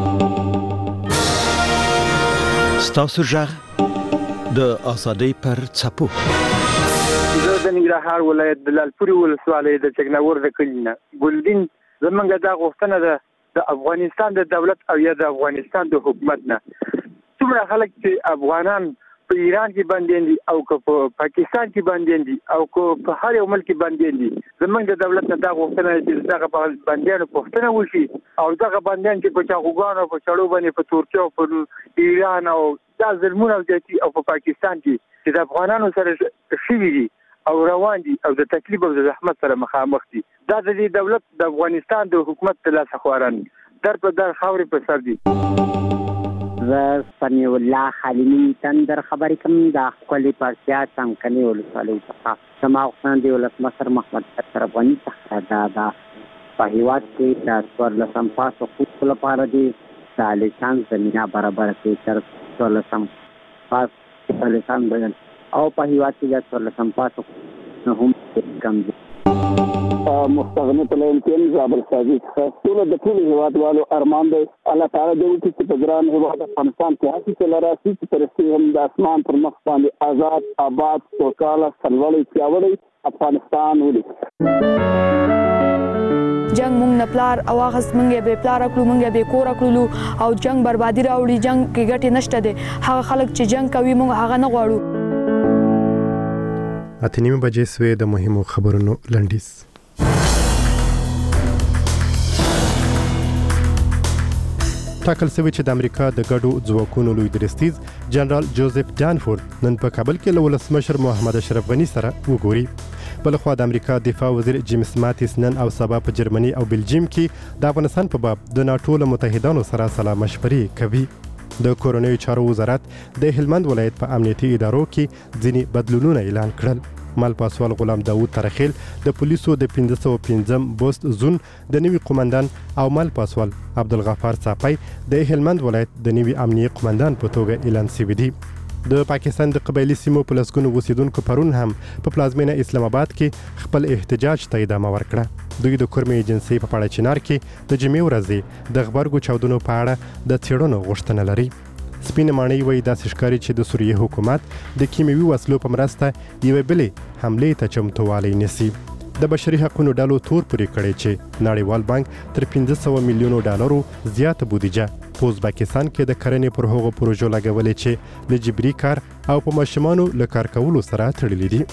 ستاسو ژغ د ازادۍ پر څپو. د ننګرهار ولایت د لالپورې ولسوالۍ د چکناور د کلینه ګلدین زمونږ دا غوښتنه ده د افغانستان د دولت او یا د افغانستان د حکومت نه څومره خلک چې افغانان په ایران کې باندې دي او په پاکستان کې باندې دي او په هر یو ملک باندې دي زمونږ د دولت نه دا غوښتنه چې دغه باندې پوښتنه وشي او دغه باندې چې په چاغوګانو په چړو باندې په ترکیه او په ایران او دا ظلمونه او په پاکستان کې چې د افغانانو سره شوي دي او روان دي او د تکلیف او د زحمت سره مخامخ دي. دا د دې دولت د افغانستان د حکومت د لاس خواران در په در خاورې په سر دي. زه سمیع الله حلیمی تندر خبرې کوم د خپلې پارتیا څمکني ولسوالۍ څخه. زما غوښتنه د ولسمشر محمد اشرف غني څخه دا په هېواد کې د 14 پاس حقوقو لپاره دي د لیسانس زمینه برابره کړي. تر 14 پاس لیسانس او په هیواد کې د څلورم پاتو نه هم کم دي. مستغنی طلبان زابل سازي ټول د ټول هیوادوالو ارمان دی الله تعالی دې وکړي چې په ګران هیواد افغانستان کې حاصل راسي چې ترڅو هم د اسمان پر مخ باندې آزاد آباد سوکاله سرلوړی پیاوړی افغانستان ولري. جنگ مونږ نه پلار او هغه مونږ به پلار کړو مونږ به کور کړو او جنگ بربادي راوړي. جنگ کې ګټه نشته ده. هغه خلک چې جنگ کوي مونږ هغه نه غواړو. اتنیمه بجې سوې د مهمو خبرونو لنډیز. ټاکل شوی چې د امریکا د ګډو ځواکونو لوی درستیز جنرال جوزف ډانفورد نن په کابل کې له ولسمشر محمد اشرف غني سره وګوري. بلخوا د امریکا دفاع وزیر جیمز ماتیس نن او سبا په جرمني او بلجیم کې د افغانستان په باب د ناتو له متحدانو سره سلا مشورې کوي. د کورنیو چارو وزارت د هلمند ولایت په امنیتي ادارو کې ځینې بدلونونه اعلان کړل. مال پاسوال غلام داوود ترخیل د پولیسو د 505 بوست زون د نوي قومندان او مال پاسوال عبدالغفار صافی د هلمند ولایت د نوي امنیتي قومندان په توګه اعلان شوی دی. د پاکستان د قبایلی سیمو په لسګونو اوسیدونکو پرون هم په پلازمینه اسلام آباد کې خپل احتجاج ته ادامه ورکړه. دوی د کورمې ایجنسۍ په پاړه چنار کې د جمعې ورځې د غبرګو چاودنو په اړه د څېړنو غوښتنه لري. سپین ماڼۍ وایي داسې ښکاري چې د سوریې حکومت د کیمیاوي وسلو په مرسته یوې بلې حملې ته چمتووالی نیسي. د بشري حقوقو ډلو تور پورې کړی چې نړیوال بانک تر 500 میلیونو ډالرو زیاته بودیجه په ازبکستان کې د کرنې پر هغو پروژو لګولې چې د جبري کار او په ماشومانو له کار کولو سره تړلې دي.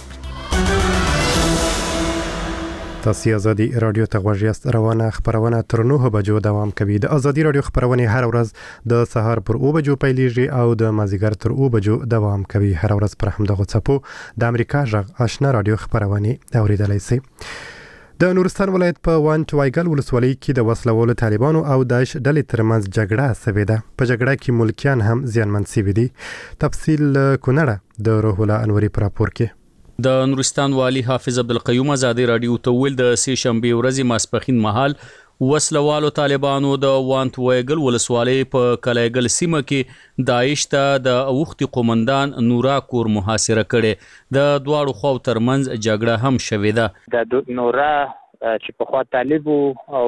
تاسو ازادي رادیو ته غوږ یاست. روانه خبرونه تر 9 بجو دوام کوي. د ازادي رادیو خبرونه هر ورځ د سهار پر 9 بجو پیلېږي او د مازیګر تر 9 بجو دوام کوي. هر ورځ پر همدغه څپو د امریکا غږ آشنا رادیو خبرونه اوریدلای شئ. د نورستان ولایت په وانټ وایګل ولسوالۍ کې د وسلوالو طالبانو او داعش ډلې ترمنځ جګړه شوې ده. په جګړه کې ملکیان هم زیانمن شوي دي. تفصیل کونړه د روح الله انوري پر راپور کې. د نورستان والی حافظ عبدالقیوم ازادي رادیو ته ویل د سې شنبه ورځې ماسپخین مهال وسلوالو طالبانو د وانټ وایګل ولسوالۍ په کلایګل سیمه کې داعش ته د اوختي قومندان نورا کور محاصره کړي. د دواړو خواو ترمنځ جګړه هم شوې ده. د نورا چې په خوا طالب او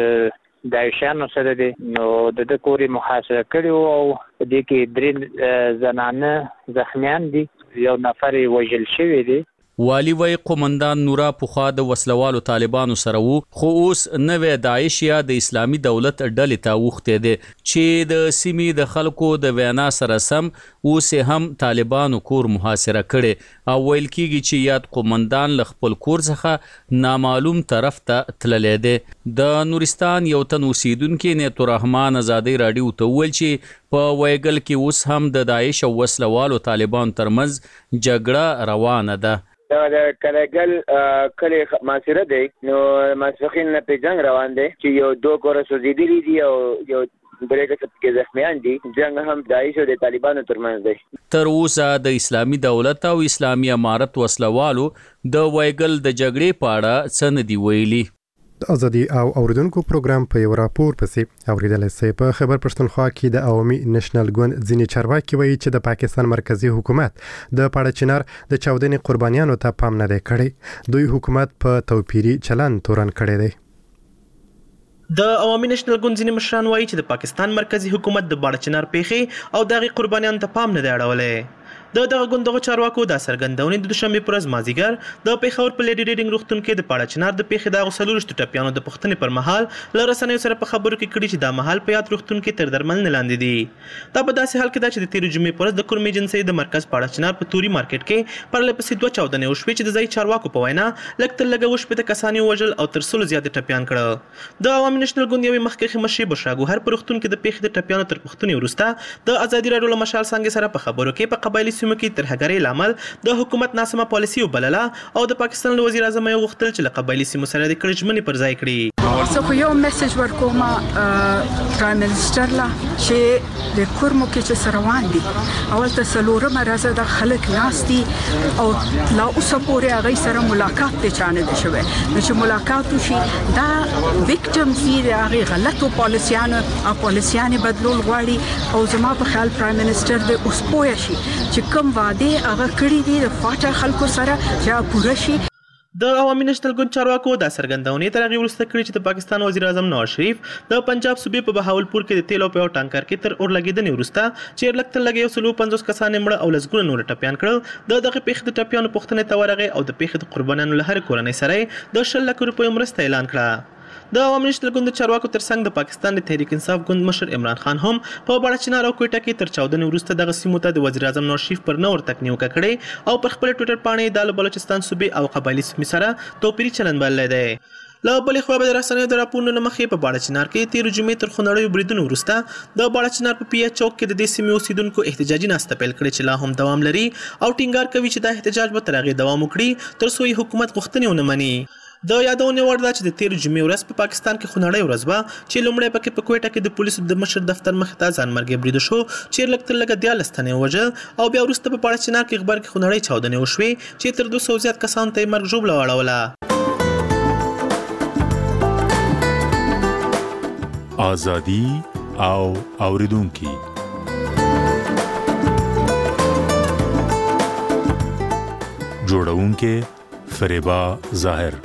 داعشانو سره دي نو د کوري محاصره کړي او د کې درې زنانه زخمیان دي. یو نفر وژل شوی دی. والی وای قومندان نورا پوخا د وسلوالو طالبانو سره وو خو اوس نوې داعش یا د اسلامي دولت ډلې ته وخته دي چې د سیمې د خلکو د وینا سره سم اوس هم طالبانو کور محاصره کړي او ویل کیږي چې یاد قومندان ل خپل کور څخه نامعلوم طرف ته تللی دی. د نورستان یو تن اوسیدونکو نیت الرحمن ازادي رادیو ته ویل چې په وایګل کې اوس هم د داعش او وسلوالو طالبان ترمنځ جګړه روانه ده. دا د کلګل کلی ماسره دی نو ماسخین نه په جنگ روان دی چې یو دوه کور سوزیدلی دي او یو بریګه کې زخمیان دي. جنگ هم داعش او د طالبانو ترمنځ دی. تر اوسه د اسلامي دولت او اسلامي امارت وسلوالو د وایګل د جګړې په اړه څه نه دی ویلي. د ازادي او اوریدونکو پروګرام په یو راپور پسې اوریدلای شئ. په خبر پښتونخوا کې د عوامي نېشنل ګوند ځینې چارواکي وایي چې د پاکستان مرکزی حکومت د پاړه چنار د چاودنې قربانیانو ته پام نه دی کړی. دوی حکومت په توپیری چلن تورن کړی دی. د عوامي نېشنل ګوند ځینې مشران وایي چې د پاکستان مرکزی حکومت د پاړه چنار پیښې او دغه قربانیانو ته پام نه دی اړولی. دغه ګوندغه چارواکو د سرګندونې د دوشنبه پر ورځ مازیګر د پیښور په لیډي ریډینګ روغتون کې د پاړه چنار د پیښې د غسلورشت ټپیانو د پښتنې پر مهال ل رسنیو سره په خبرو کې کړي چې د مهال په یاد روغتون کې تر درملنې لاندې دي. دا په داسې حال کې دا چې د 13 جمعې پر ورځ د کورمې ایجنسۍ د مرکز پاړه چنار په توري مارکیټ کې پر لپسې 2 چاودنې وشوې چې د ځای چارواکو په وینا لکه وشوې د کسانی وژل او تر څلو زیات ټپیان کړه. د عوامي نېشنل ګوند یوې مخکښې مشرې بشرا ګوهر په روغتون کې د پیښې د ټپیانو تر پښتنې وروسته د ازادي راډیو له مشال څنګه سره په خبرو کې په قبایلی سیمو کې ترهګرۍ لامل د حکومت ناسمه پالیسي وبلله او د پاکستان وزیر اعظم یې غوښتل چې له قبایلی سیمو سره د کړجمنې پر ځای کړي. زه خو یو میسج ورکوم پرایم منسټر لا چې د کورمو کې چې روان دي اول ته سلورمه راځه د خلک ناستي او لا اوسه پورې هغه سره ملاقات ته چانه دي شوی نو چې ملاقات وشي دا وکټمز دي هغه غلطو پالیسیانو بدلول غواړي او زما په خیال پرایم منسټر د اوس پوه شي چې کوم وعده هغه کړی دي د فاټا خلکو سره چې پوره شي. د عوامي نشنل ګوند چارواکو دا څرګندونه تر هغه وروسته کړې چې د پاکستان وزیر اعظم نواز شریف د پنجاب صوبې په بهاولپور کې د تیلو په یو ټانکر کې تر اور لګیدنې وروسته چې لکه 150 کسان مړه او لسګونه نور ټپيان کړل دغه پیښې د ټپيانو پوښتنې ته ورغی او د پیښې د قربانیانو له هر کورنۍ سره د 10 لک روپیو مرسته اعلان کړه. د عوامي نشنل ګوند چارواکو ترڅنګ د پاکستان د تحریک انصاف ګوند مشر عمران خان هم په باړچنار او کوټه کې تر 14 وروسته دغه سیمو ته د وزیر اعظم نواز شریف پر نور تکنیو کړي او پر خپل ټوئیټر باندې د بلوچستان صوبې او قبایلی سیمې سره توپیری چلند بللی دی. له بلې خوا به د رسنیو د راپورونو مخې په باړچنار کې تیر جمعې تر خونړیو بریدونو وروسته د باړچنار په پیا چوک کې د دې سیمې اوسیدونکو احتجاجي ناسته پیل کړې چې لا هم دوام لري او ټینګار کوي چې دا احتجاج به تر هغې دوام وکړي تر څو حکومت غوښتنې ونه مني. د یادونه وړ ده چې د تیر جمعې ورځ په پاکستان کې خونړۍ ورځ وه چې لومړی پکې په کوټه کې د پولیسو د مشر دفتر مخې ته ځانمرګي برید وشو چې لږ تر لږه 14 تنې ووژل او بیا وروسته په باړچنار کې غبر کې خونړۍ چاودنې وشوې چې تر 200 زیات کسانو ته یې مرګ ژوبله واړوله. آزادي او اوریدونکي جوړونکي فریبا ظاهر.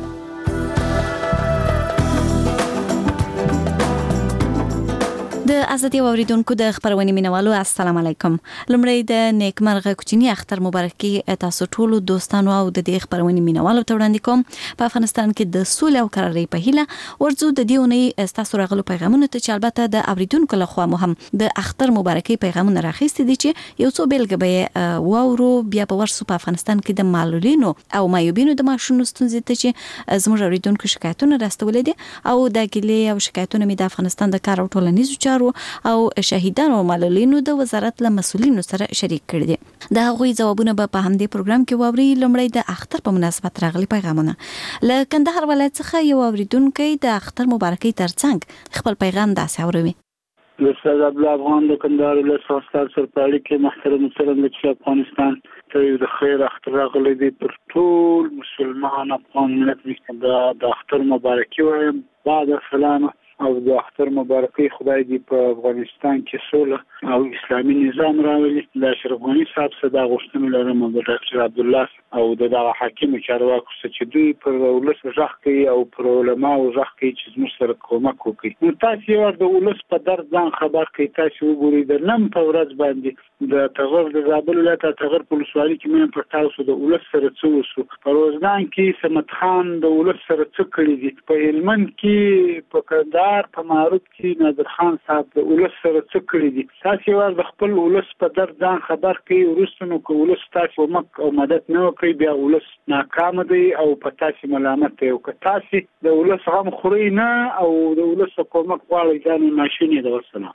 د ازادي اوریدونکو د خبرونې مینوالو السلام علیکم. لمړی د نیکمرغه کوچنی اختر مبارکي تاسو ټول دوستانو او د دې خبرونې مینوالو ته وړاندې کوم. په افغانستان کې د سولې او قرارۍ په هیله ورځو د دې اونۍ تاسو راغلو پیغامونه ته چې البته د اوریدونکو لخوا مهم د اختر مبارکي پیغامونه راخېستي دي چې یو څو بیلګه به واورو. بیا په ورسو په افغانستان کې د معلولینو او معیوبینو د ماشونو ستونزې ته چې زموږ اوریدونکو شکایتونه راستولې دي او د ګیلې او شکایتونه مې د افغانستان د کار او ټولنیزو چارو او شهیدانو او معلولینو د وزارت له مسؤلینو سره شریک کړي دي. د هغوی ځوابونه به په همدې پروګرام کې واوري. لومړی د اختر په مناسبت راغلي پیغامونه له کندهار ولایت څخه یو اوریدونکی د اختر مبارکي ترڅنګ خپل پیغام داسې اوروي. استاد عبدالله افغان د کندهار ولایت څخه سرپاړي کې محترم چې افغانستان ته د خیر اختر راغلی دی. پر ټول مسلمان افغان ملت د اختر مبارکي وایم. بعد السلام او د اختر مبارکي خدای دې په افغانستان کې سوله او اسلامي نظام راولي. د اشرف غني صاحب صدا غوښتنه لرم د ډاکټر عبدالله او د حکیم چارواکو چې دوی پر ولس غږ کوي او پر علماو غږ کوي چې زموږ سره کومک وکړي. نو تاسو یو د ولس په درد ځان خبر کوي. تاسو وګورئ د نن په ورځ باندې د تغر د زابل ولایت تغر په ولسوالۍ کې مې پر تاسو د ولس سره څه وشو. په روزګان کې سمت خان د ولس سره څه کړی دي. په هلمند کې په کندهار په معروف کې نادر خان صاحب د ولس سره څه کړی دي. تاسو یو د خپل ولس په درد ځان خبر کوي. وروسته نو که ولس تاسو مک او مدد نه وکړي بیا ولس ناکام دی او په تاسو ملامت دی. او که تاسو د ولس غم خوري نه او د ولس کومک غواړئ ځان ماشینې د وسنه.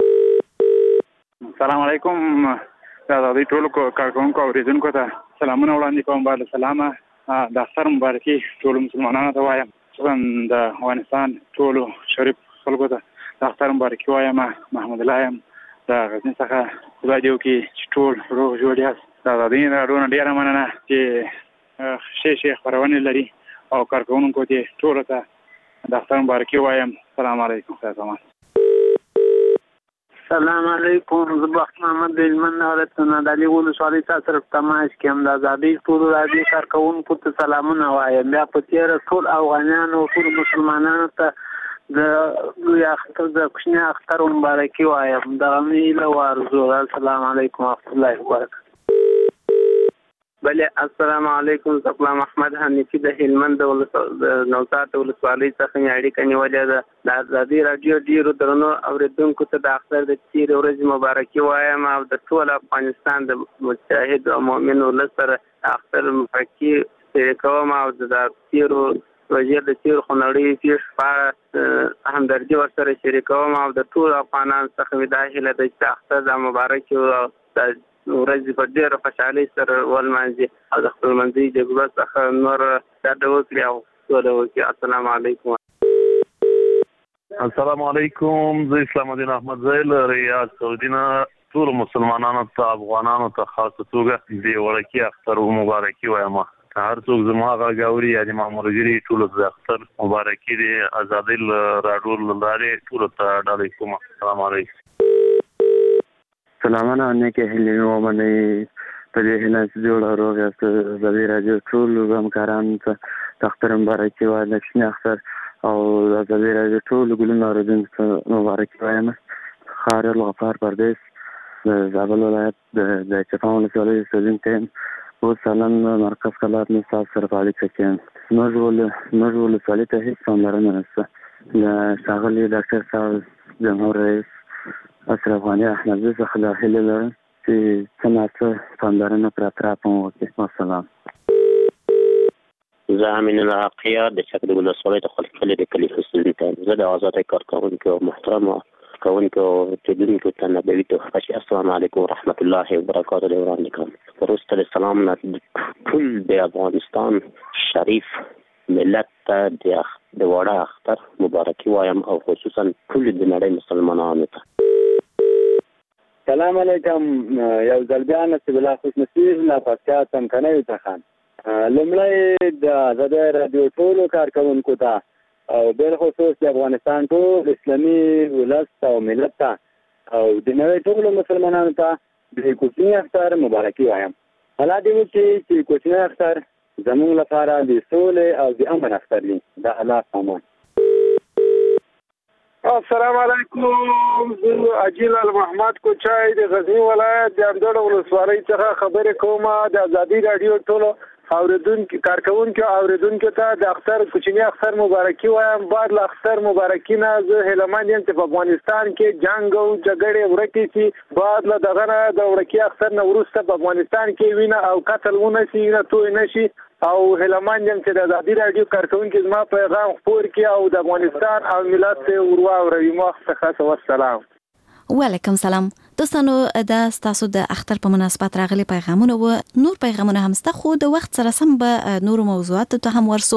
السلام علیکم. دا د ټولو کارکونکو اوریدونکو ته سلامونه وړاندې کوم. بعد سلامه د اختر مبارکي ټول مسلمانانو ته وایم. د افغانستان ټولو شریف خلکو ته د اختر مبارکي وایم. محمد الله یم د غزني څخه. خدای دې وکړي چې ټول روغ جوړ یاست. د ازادۍ راډیو نه ډېره مننه چې ښې خپرونې لري او کارکوونکو ته ټولو ته د اختر مبارکي وایم. السلام علیکم. سلام علیکم. زه بخت محمد د هلمند ولایت نادعلي ولسوالۍ تاسو سره په تماس کې یم. د ازادۍ ټولو راډیو کارکوونکو ته سلامونه وایم. بیا په تېره ټول افغانانو ټول مسلمانانو ته د لوی اختر د کوچني اختر مبارکي وایم. دغه مې هیله وارزو. السلام علیکم ورحمة الله وبرکاته. بله السلام علیکم. زه غلام احمد حنیفي د هلمند د نوزاد ولسوالۍ څخه مې اړیکه نیولې ده. د ازادۍ راډیو ډېرو درنو اورېدونکو ته د اختر د تېرې ورځې مبارکي وایم او د ټول افغانستان د مجاهد او مؤمن ولس سره اختر مبارکي شریکوم او د تېرو وزیر د تېرو خونړیو پیښو په همدردي ورسره شریکوم او د ټولو افغانانو څخه مې دا هیله ده چې اختر د مبارکي او ورځې په ډېره خوشحالۍ سره ولمانځي او د خپلمنځي جګړو څخه نور ډډه وکړي او سوله وکړي. السلام علیکم. السلام علیکم، زه اسلام الدین احمدزی له ریاض سعودي نه ټول مسلمانانو ته افغانانو ته خاصه توګه د وړکي اختر مبارکي وایم. هر څوک زما غږ اوري یا د مامورګري ټول د اختر مبارکي د ازادۍ راډیو لاره ټول ته ډالۍ کوم. السلام علیکم. سلامونه نیکه هیلې ومنئ په دې هیله چې جوړ روغ یاست. ازادۍ راډیو ټول همکارانو ته د اختر مبارکي وایم. لکشمي اختر او د ازادۍ راډیو ټول ګلونه اورېدونکو ته مبارکي وایم. خار الغفار پردیس د زابل ولایت د چپاون ولسوالۍ اوسېدونکی یم. اوس حالا مرکز کلات مې ستاسو سره په اړیکه کې یم. زموږ ولسوالۍ ته هېڅ پاملرنه نشته. د ښاغلي ډاکټر صاحب جمهور رئیس اشرف غني احمدزي څخه دا هیله لرم چې څه ناڅه پاملرنه پر اطراف هم وکړي. والسلام. زه امین الله حقیار د چک د ولسوالۍ د خلک کلي د کلي اوسېدونکی یم. زه د آزادۍ کارکوونکو او محترمو کوونکو اوسېدونکو ته نبوي تحفه چې السلام علیکم ورحمت الله وبرکاته د وړاندې کوم. وروسته د سلام نه ټول د افغانستان شریف ملت ته د واړه اختر مبارکي وایم او خصوصا ټول د نړۍ مسلمانانو ته. سلام علیکم. یو ځل بیا نصیب الله خوشنصیب له پکتیا څمکنیو څخه لومړی د ازادۍ راډیو ټولو کارکوونکو ته او بالخصوص د افغانستان ټول اسلامي ولس او ملت ته او د نړۍ ټولو مسلمانانو ته د کوچني اختر مبارکي وایم. الله دې وکړي چې کوچني اختر زموږ لپاره د سولې او د امن اختر وي. د الله امان. السلام علیکم. زه اجیل المحمد کوچای د غزنی ولایت د اندړ ولسوالۍ څخه خبرې کوم. د ازادۍ راډیو ټولو اوریدونکو کارکوونکو اوریدونکو ته د اختر کوچنی اختر مبارکي وایم. بعد له اختر مبارکي نه زه هیلمن یم چې په افغانستان کې جنگ او جګړې ورکې شي. بعد له دغه نه د ورکي اختر نه وروسته په افغانستان کې وینه او قتل ونه شي، نه توی نه شي. او هیلمن یم چې د ازادۍ راډیو کارکوونکو زما پیغام خپور کړي او د افغانستان او ملت ته ورواوروي. مخصوص والسلام. وعلیکم سلام. دوستانو دا ستاسو د اختر په مناسبت راغلي پیغامونه و نور پیغامونه هم ستا خو د وخت سره سم به نور موضوعات ته هم ورسو.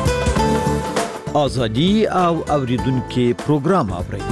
ازادي او اوریدونکو پروګرام اوري.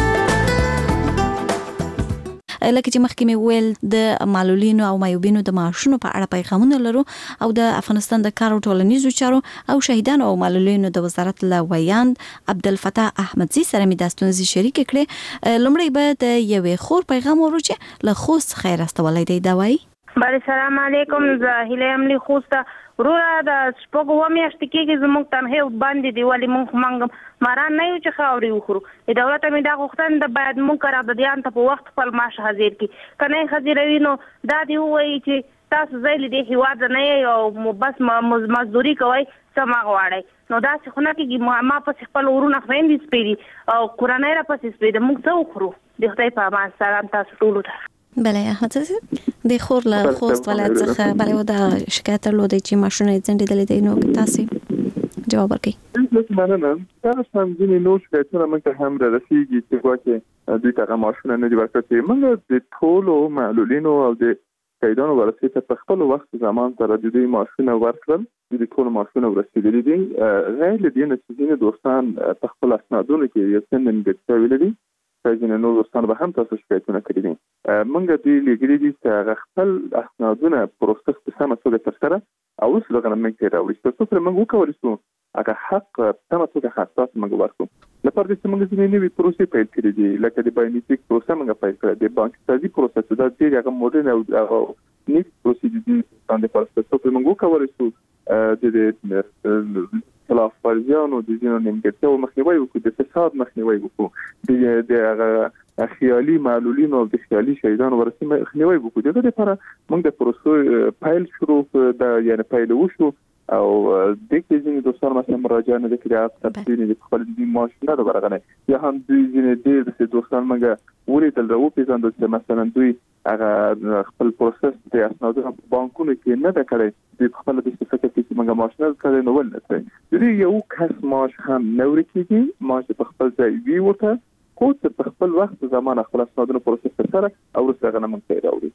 لکه چې مخکې مې ویل د معلولینو او معیوبینو د معاشونو په اړه پیغامونه لرو او د افغانستان د کار او ټولنیزو چارو او شهیدانو او معلولینو د وزارت له ویاند عبدالفتاح احمدزي سره مې د ستونزې شریک کړې. لومړی به د یوې خور پیغام ورو چې له خوست خیر استولای دی دا وایي. السلام علیکم. زه هیله یم له خوسته وروره د شپږو میاشتې کېږي زموږ تنهې باندې دی ولې موږ ماران نه یو چې خاورې وخورو. د دولت مې دا غوښتنه ده باید موږ قراردادیان ته په وخت خپل معاش حاضر کړي. که نه یې حاضروي نو دا دې ووایي چې تاسو ځای له دې هېواد نه یې او بس مزدوري کوئ څه مه غواړئ. نو داسې خو نه کېږي. ما پسې خپل ورونه خویندې سپېدي او کورنۍ را پسې سپېده. موږ څه وخورو؟ د خدای په امان. سلام تاسو ټولو ته. بله احمد د خور له خوست ولایت څخه بله و دا شکایت درلودی چې ماشونه یې ځنډېدلي دی. نو تاسې جواب ورکړئ. مننه. تاسو هم ځینې نور شکایتونه موږ ته هم رارسېږي چې ګواکې دوی ته هغه ماشونه نه دي ورکړي. موږ د ټولو معلولینو او د شهیدانو ورثې ته په خپل وخت زمان سره د دوی ماشونه ورکړل. د ټولو ماشونه ورسېدلي دي. غیر له دې نه چې ځینې دوستان په خپل اسنادونو کې یو څه نیمګړتیاوې لري. ځینې نور دوستان به هم تاسو شکایتونه کړي دي. موږ دوی لېږلي دي چې هغه خپل اسنادونه پروسس په سمه توګه ترسره او اوس دغه نه موږ ته راوړي تر څو موږ وکولی شو هغه حق په سمه توګه حساس موږ ورکړو. لپاره دې چې موږ ځینې نوې پروسې پیل کړي دي لکه د بایومیټریک پروسه موږ پیل کړې د بانک سازي پروسه چې دا ډېرې هغه موډرن او نیک پروسې دي باندې پر څه موږ وکولی شو د خلاف ورزیانو د ځینو نیمګړتیاو مخنیوی وکړو، د فساد مخنیوی وکړو، د هغه خیالي معلولینو او د خیالي شهیدانو ورثې مخنیوی وکړو. دغه لپاره موږ د پروسو پیل شروع یعنی پیل وشو او د کې ځینې دوستان مثلا مراجعه نه کړې تفصیلي د خپل د ماشینه د برغنه یا هم دوی ځینې د دوستان موږ ولیدل راو پیژندل چې مثلا دوی هغه خپل پروسس د اسنادونو بانکونو کې نه ده کړی. د خپل د فکر کې موږ ماشینه کړی نو ولته دوی یو کس ماش هم نور کېږي ماش په خپل ځای وی وته خو په خپل وخت زمانه خپل اسنادونو پروسس سره او څنګه نه مونږ ته راوړي.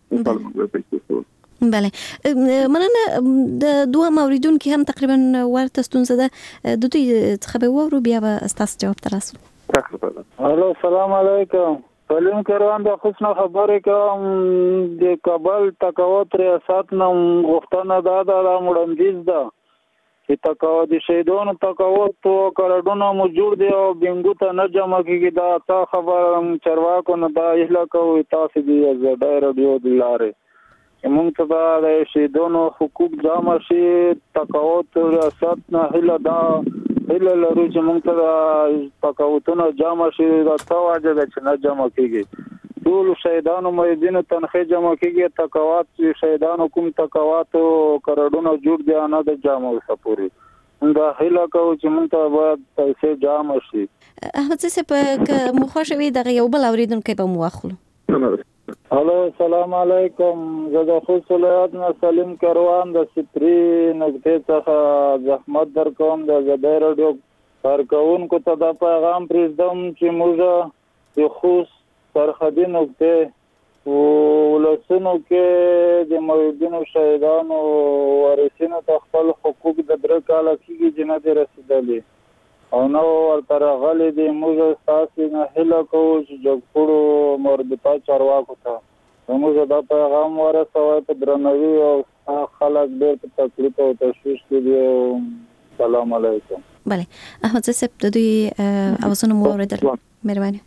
بله مننه. د دوه موریدونکو هم تقریبا ورته ستونزه ده. د دوی څخه به وورو بیا به تاسو جواب تراسو. الو سلام علیکم. سلیم کروان د خوشنه خبرې کوم د کابل تقاوت ریاست نوم غوښتنه دا وړاندیز ده چې تقاوت د شهیدانو تقاوت او کارډونه مو جوړ دی او بنګو ته نه جمع کیږي. دا تا خبر چرواکو نه دا اهلا کوي تاسو دی زړه رادیو د لارې موږ ته دا د شهیدانو حقوق جمع شي. تقاوت ریاست نه هله دا هله لرو چې موږ ته تقاوتونه جمع شي. دا څه واجه ده چې نه جمع کیږي. ټول شهیدانو مریدینو تنخې جمع کیږي. تقاوت چې شهیدانو کوم تقاوت او کارډونه جوړ دي نه د جمع وسپوري. دا هله کوي چې موږ ته باید پیسې جمع شي. احمد صاحب که مو خوښوي دغه یو بل اوریدونکو به مو واخلو. الو سلام علیکم. زه د خوست ولایت نه سلیم کروان د سپری نقطې څخه زحمت درکوم. د زدای رادیو کارکونکو ته دا پیغام پرېږدم چې موږ د خوست سرحدي نقطې ولسونو کې د موجودینو شهیدانو وارثینو ته خپل حقوق د 3 کاله کېږي چې نه دي رسېدلي او نو ورته راغلي دي. موږ ستاسو نه هیله کوو چې جګپوړو مربوطه چارواکو ته موږ دا پیغام ورسوئ په درناوي او خلک ډېر په تکلیف او تشویش کې دي. سلام علیکم. بله احمد صاحب د دوی اوازونه مو اوریدل. مهرباني.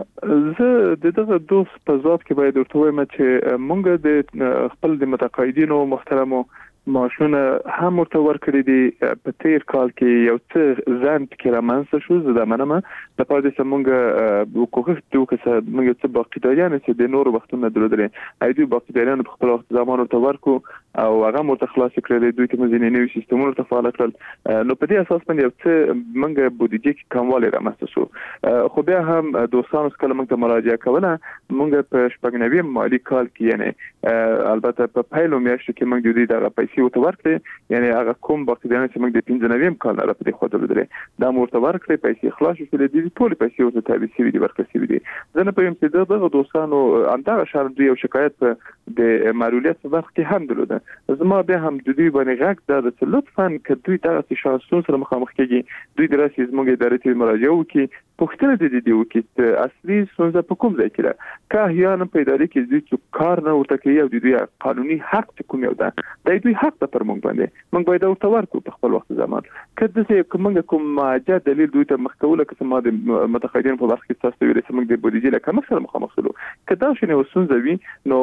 زه د دغه دوست په ځواب کې باید ورته وایم چې موږ د خپل د متقاعدینو محترمو معاشونه هم ورته ورکړي دي. په تیر کال کې یو څه ځان کې رامنځته شو. زه دا منم د پاره چې موږ کوښښ وکړو چې موږ څه باقیداریان چې د نورو وختونو درلودل ایدو باقیداریان په خپل وخت زمانو ته ورکو او هغه مرته خلاص کړل. دوی ته موږ نوي سیستمونو ته فعال کړل. نو په دې اساس باندې یو څه موږ بودیجه کې کموالی رامنځته شو. خو بیا هم دوستانو سره موږ ته مراجعه کوله. موږ په شپږنوي مالی کال کې یعنی البته په پایلو میاشتو کې موږ د دې دغه پیسې ورته ورکړې. یعنی هغه کوم باقیداران چې موږ د 15 کال نه راپدې خو درلودل دا ورته ورکړې پیسې خلاص شولې. د ټول پیسې ورته تابع شوې دي ورکړې شوې دي. زه نه پوهیم چې دغه دوستانو همدغه شرط دی او شکایت د معلولیت په وخت کې هم درلوده. زما بیا هم د دوی باندې غږ د لطفاً که دوی دغه شخصونو سره مخامخ کېږي دوی درسي زموږ ادارې ته مراجعه وکړي پوښتنه د دې وکړي اصلي ستونزه په کوم ځای کې ده. که احیانا په ادارې کې دوی کار نه ورته کوي او دوی قانوني حق کوم یو ده دا دوی حق ته پر موږ باندې موږ باید ورته ورکړو په خپل وخت زمان. که دغه کوم ماجه دلیل دوی ته مخکوله که ما د متقاعدینو په وخت کې تاسو ویل چې موږ د بودیجې له کم سره مخامخ شولو. که دا شنه وسونځ وي نو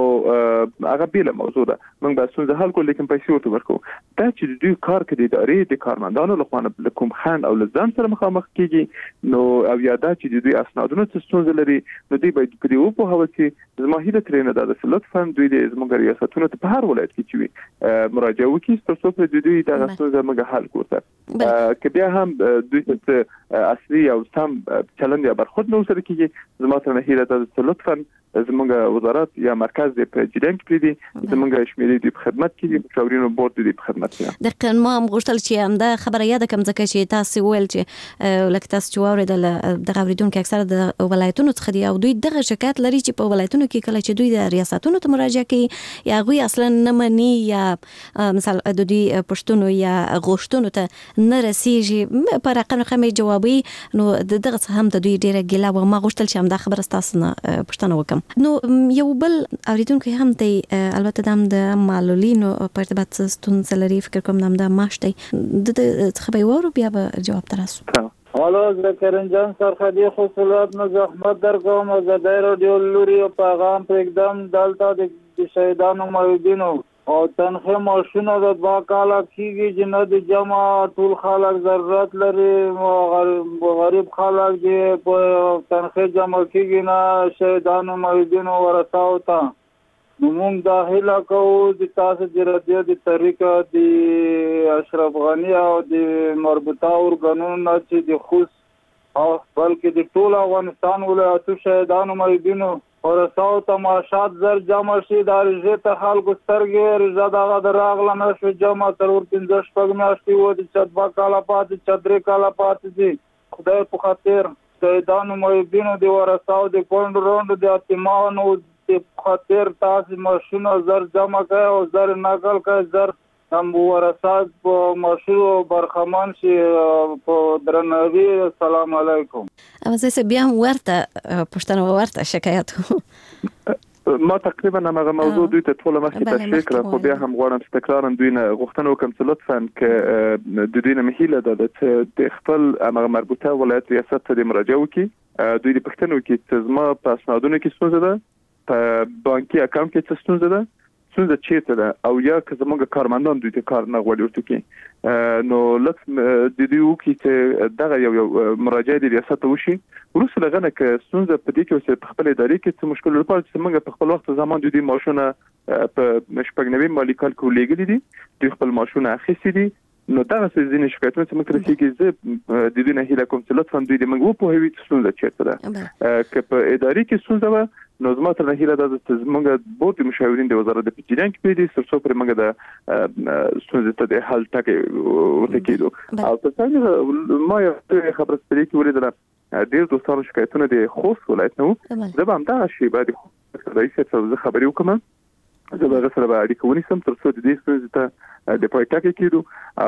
هغه بیل موضوع ده. موږ به څنګه حل کوو لیکن پیسې ورته ورکو. دا چې دوی کار کوي د ادارې د کارمندانو لخوا کوم خان او لزان سره مخامخ کیږي نو او یاده چې دوی اسنادونه څه لري نو دوی باید په دې په هوا کې زما هیله ترېنه ده چې لطفاً دوی د زموږ ریاستونو ته په هر ولایت کې چې مراجعه وکړي ترڅو په دوی د غوښتنو موږ حل کوو. که بیا هم دوی ته اصلي او سم چلند یا برخورد نو سره کیږي زما سره هیله ده چې لطفاً زموږ وزارت یا مرکز د پرېزیدنت کې دي زموږ شمیرې د خدمت کې دي مشاورینو بورډ د خدمت کې د قانون هم غوښتل چې هم دا خبره یاد کم ځکه چې تاسو ویل چې لکه تاسو چې اوریدل د غوړیدونکو اکثره د ولایتونو څخه دي او دوی دغه شکایت لري چې په ولایتونو کې کله چې دوی د ریاستونو ته مراجعه کوي یا غوي اصلا نه مني یا مثلا د دوی پښتون یا غوښتنو ته نه رسیږي په رقم جوابي نو دغه هم د دوی ډیره ګیله و ما غوښتل چې هم دا خبره تاسو نه پښتنه وکم. نو یو بل اوریدونکو هم دی البته د معلولینو په ارتباط ستونزه لري فکر کوم نام د ماشتي د خبري ورو بیا به جواب تراسو. والو ذکرنجان سرحدي خصوصیات نه زحمت درکوم او د رادیو لوري پیغام پرېږدم دلته د شهیدانو موجودینو او تنخې ماشونه د 2 کاله کېږي چې نه د جمع ټول خلک ضرورت لري غریب خلک دی په تنخې جمع کېږي نه شهیدانو موجودینو ورثاو ته نو موږ دا هیله کوو چې تاسو د رادیو د طریقه د اشرف غنی او د مربوطه ارګانونو چې د خوست او بلکې د ټول افغانستان ولایتو شهیدانو موجودینو ورثاو ته معاشات زر جمع شي دا رژې ته خلکو سترګې رژه دغه د راغله نه شو جمع تر 15 شپږ میاشتې و چې 2 کاله پاتې چې 3 کاله پاتې دي. خدای په خاطر شهیدانو موجودینو د ورثاو د کونډ روند د اتمانو د خاطر تاسو ماشونه زر جمع کړئ او زر نقل کړئ زر هم ورثات په ماشو برخمان شي په درنوي. السلام علیکم. اوازه بیا هم ورته پښتنه ورته شکایت ما تقریبا هغه موضوع دوی ته ټول مخکې تشریح کړه خو بیا هم غواړم چې تکرارا دوی نه غوښتنه وکړم چې لطفا ک د دوی نه مهیله ده چې د خپل هغه مربوطه ولایت ریاست ته مراجعه وکړي دوی د پښتنو کې چې زما په اسنادونو کې ستونزه ده په بانکي اکاونټ کې څه ستونزه ده څنګه چیرته ده او یا که زموږ کارمندان دوی ته کار نه غوړي ورته کې نو لکه د دې وکي چې دغه یو مراجعه د ریاست وشي ورسره لغنه که څنګه په دې کې چې په خپل ادارې کې څه مشکل لري چې موږ په خپل وخت زمان دوی ماشونه په شپږنوي مالیکال کې لګېدي دي دوی خپل ماشونه اخیستي دي نو دا څه شکایتونه چې موږ رسېږي زه د دې نه هیله کوم چې لطفا دوی د موږ په هوی څه چیرته ده که په ادارې کې څه نو زما تر نه هیله ده چې موږ بورډ مشاورین د وزارت د پیجران کې پیډي سرڅو پر موږ د څه ته د حل ټکي ورته کېدو او څنګه ما یو خبره سپری کې ولیدله ډېر دوستانو شکایتونه د خوست ولایت نو زه به هم دا شی بعد رئیس څه خبري وکم زه به سره به اړیکه ونیسم تر څو د دې څه ته د پای ټکي کېدو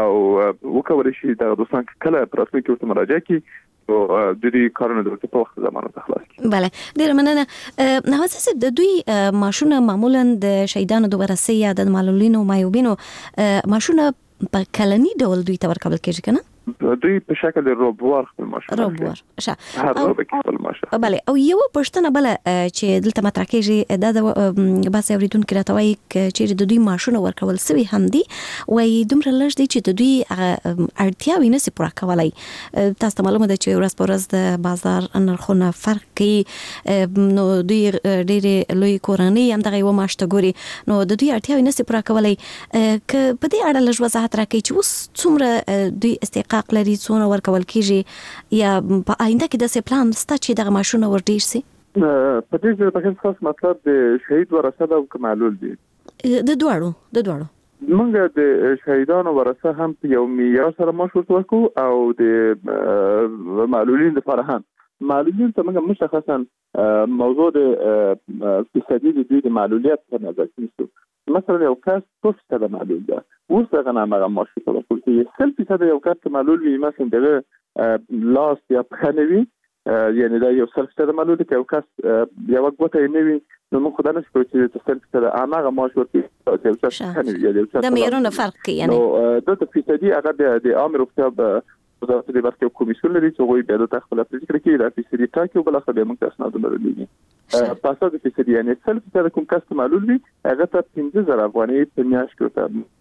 او وکول شي د دوستان کله پراتمه کې ورته مراجعه کی او د دې کارونه د په وخت زمانه ته خلاص کی بله ډیر مننه نو تاسو د دوی ماشونه معمولا د شهیدانو د ورثه یا د معلولینو مایوبینو ماشونه په کلنی ډول دوی ته ورکول کېږي کنه دوی په شکل روبوار خپل ماشين روبوار هر روبوار خپل ماشين بله او یو پښتنه بله چې دلته مطرح کېږي د بس اوریدونکو راټوي چې د دوی ماشين ورکول سوي هم دي وای دومره لږ دي چې د دوی اړتیاوي نه سي پوره کولای تاسو معلومه ده چې ورځ په ورځ د بازار نرخونه فرق کوي نو دوی ډېر لوی کورنۍ هم دغه یو ماشته ګوري نو د دوی اړتیاوي نه سي پوره کولای ک په دې اړه لږ وضاحت راکړئ چې اوس څومره دوی استحقاق لري څونه ورکول کیږي یا په آینده کې د پلان ستا چې دغه ماشونه ور ډیر سي په دې ځای په خاص مطلب د شهید ورثه او معلول دي د دوړو موږ د شهیدانو ورثه هم یو معیار سره مشورت وکړو او د معلولین لپاره هم معلولین ته موږ مشخصا موضوع د فیصدي د دوی د معلولیت په نظر کې نیسو مثلا یو کس 2% معلول ده ورته نه هغه ماشي په ټول کې 100% یو کس معلول وي مثلا دغه لاس یا پخنوي یعنی دا یو 100% معلول دی یو کس یو وخت نه وي نو موږ خدای نشو چې 100% هغه ماش ورته یو څه پخنوي د معیارونو فرق کوي یعنی نو د فیصدي هغه د عام روغتیا وزارت د برخه کمیسیون لري چې وایي د تخفیف فکر کې د فیصدي ټاکي بل خبره موږ تاسو نه درلودي پاسه د فیصدي یعنی څل فیصد کوم کس معلول وي هغه ته 15000 افغانۍ په میاشت کې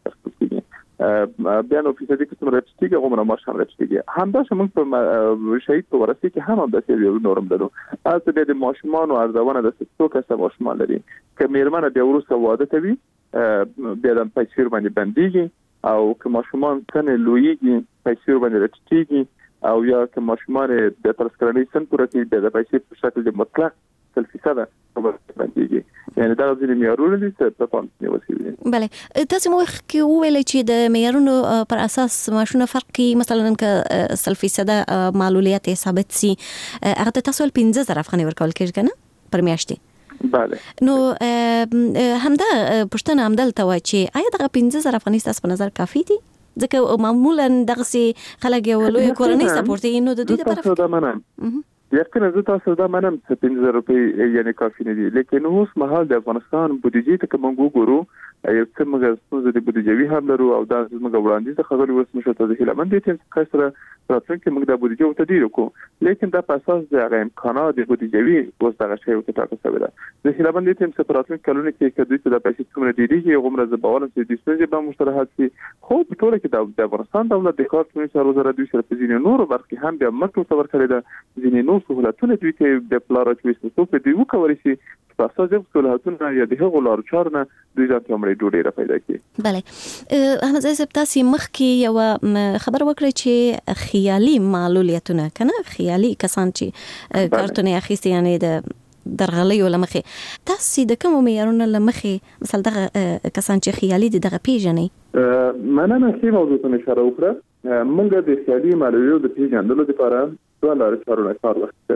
ورته بیا نو فیصدي کوم رپسټیګ غوړم ماش هم رپسټیګ همدا موږ په شهید په ورثه کې هم د سیریو نورم درو اته د ماشومان او ارزونه د څو کسه ماشومان لري چې میرمنه د ورسره واده کوي بیا د پیسې باندې بنديږي او که ماشومان څنګه لویږي پیسې باندې رټیږي او یا که ماشومان د ترسکرنی سن پوره کوي د پیسې په شکل د مطلق 100% باندې یعنی دا د معیارونو دي چې په پام کې نیول بله تاسو مو کې ویل چې د معیارونو پر اساس ماشونه فرق کوي مثلا که 100% معلولیت ثابت سي هغه تاسو 15000 افغانۍ ورکول کېږي کنه پر میاشتې بله نو همدا پښتنه همدلته و چې آیا دغه 15000 افغانۍ تاسو په نظر کافي دي ځکه معمولا دغه خلک یو لوی کورنۍ سپورټ نو د دوی لپاره دا منم یقینا زه تاسو دا منم چې 15000 روپۍ یعنی کافي نه دي لیکن اوس مهال د افغانستان بودیجې ته کوم وګورو یو څه موږ د بودیجوي هم لرو او دا موږ وړاندې څه خبرې وسمه شته د هیلمن دي چې کسره راتلونکي موږ د بودیجې ته ډیر کو لیکن دا په اساس د امکانات د بودیجوي اوس دغه شی او ټاکل شوی ده د هیلمن دي چې په راتلونکي کلونو کې کډوي ته د پیسې څومره ډیریږي غومره ز باور چې د سوزي به مشترحات شي خو په ټول کې د افغانستان دولت د کار څخه سره وزارت دوی سره په ځینې نورو برخې هم بیا مخکې څور کړی ده ځینې نور سہولتونه دوی کې د پلان راځي چې په دې وکوري شي په اساس د سہولتونو یا د هغو لارو چارنه دوی ځان ته مړې ډوډۍ را پیدا کړي بله احمد زاهد تاسو مخکې یو خبر وکړی چې خیالي معلولیتونه کنه خیالي کسان چې کارتونه اخیستي یعنی د درغلي ولمخه تاسو د کوم معیارونو لمخه مثلا دغه کسان چې خیالي دغه پیژنې مننه چې موضوع ته اشاره وکړه موږ د خیالي معلولیتونو د پیژندلو لپاره ډول لارې چارونه کار وکړو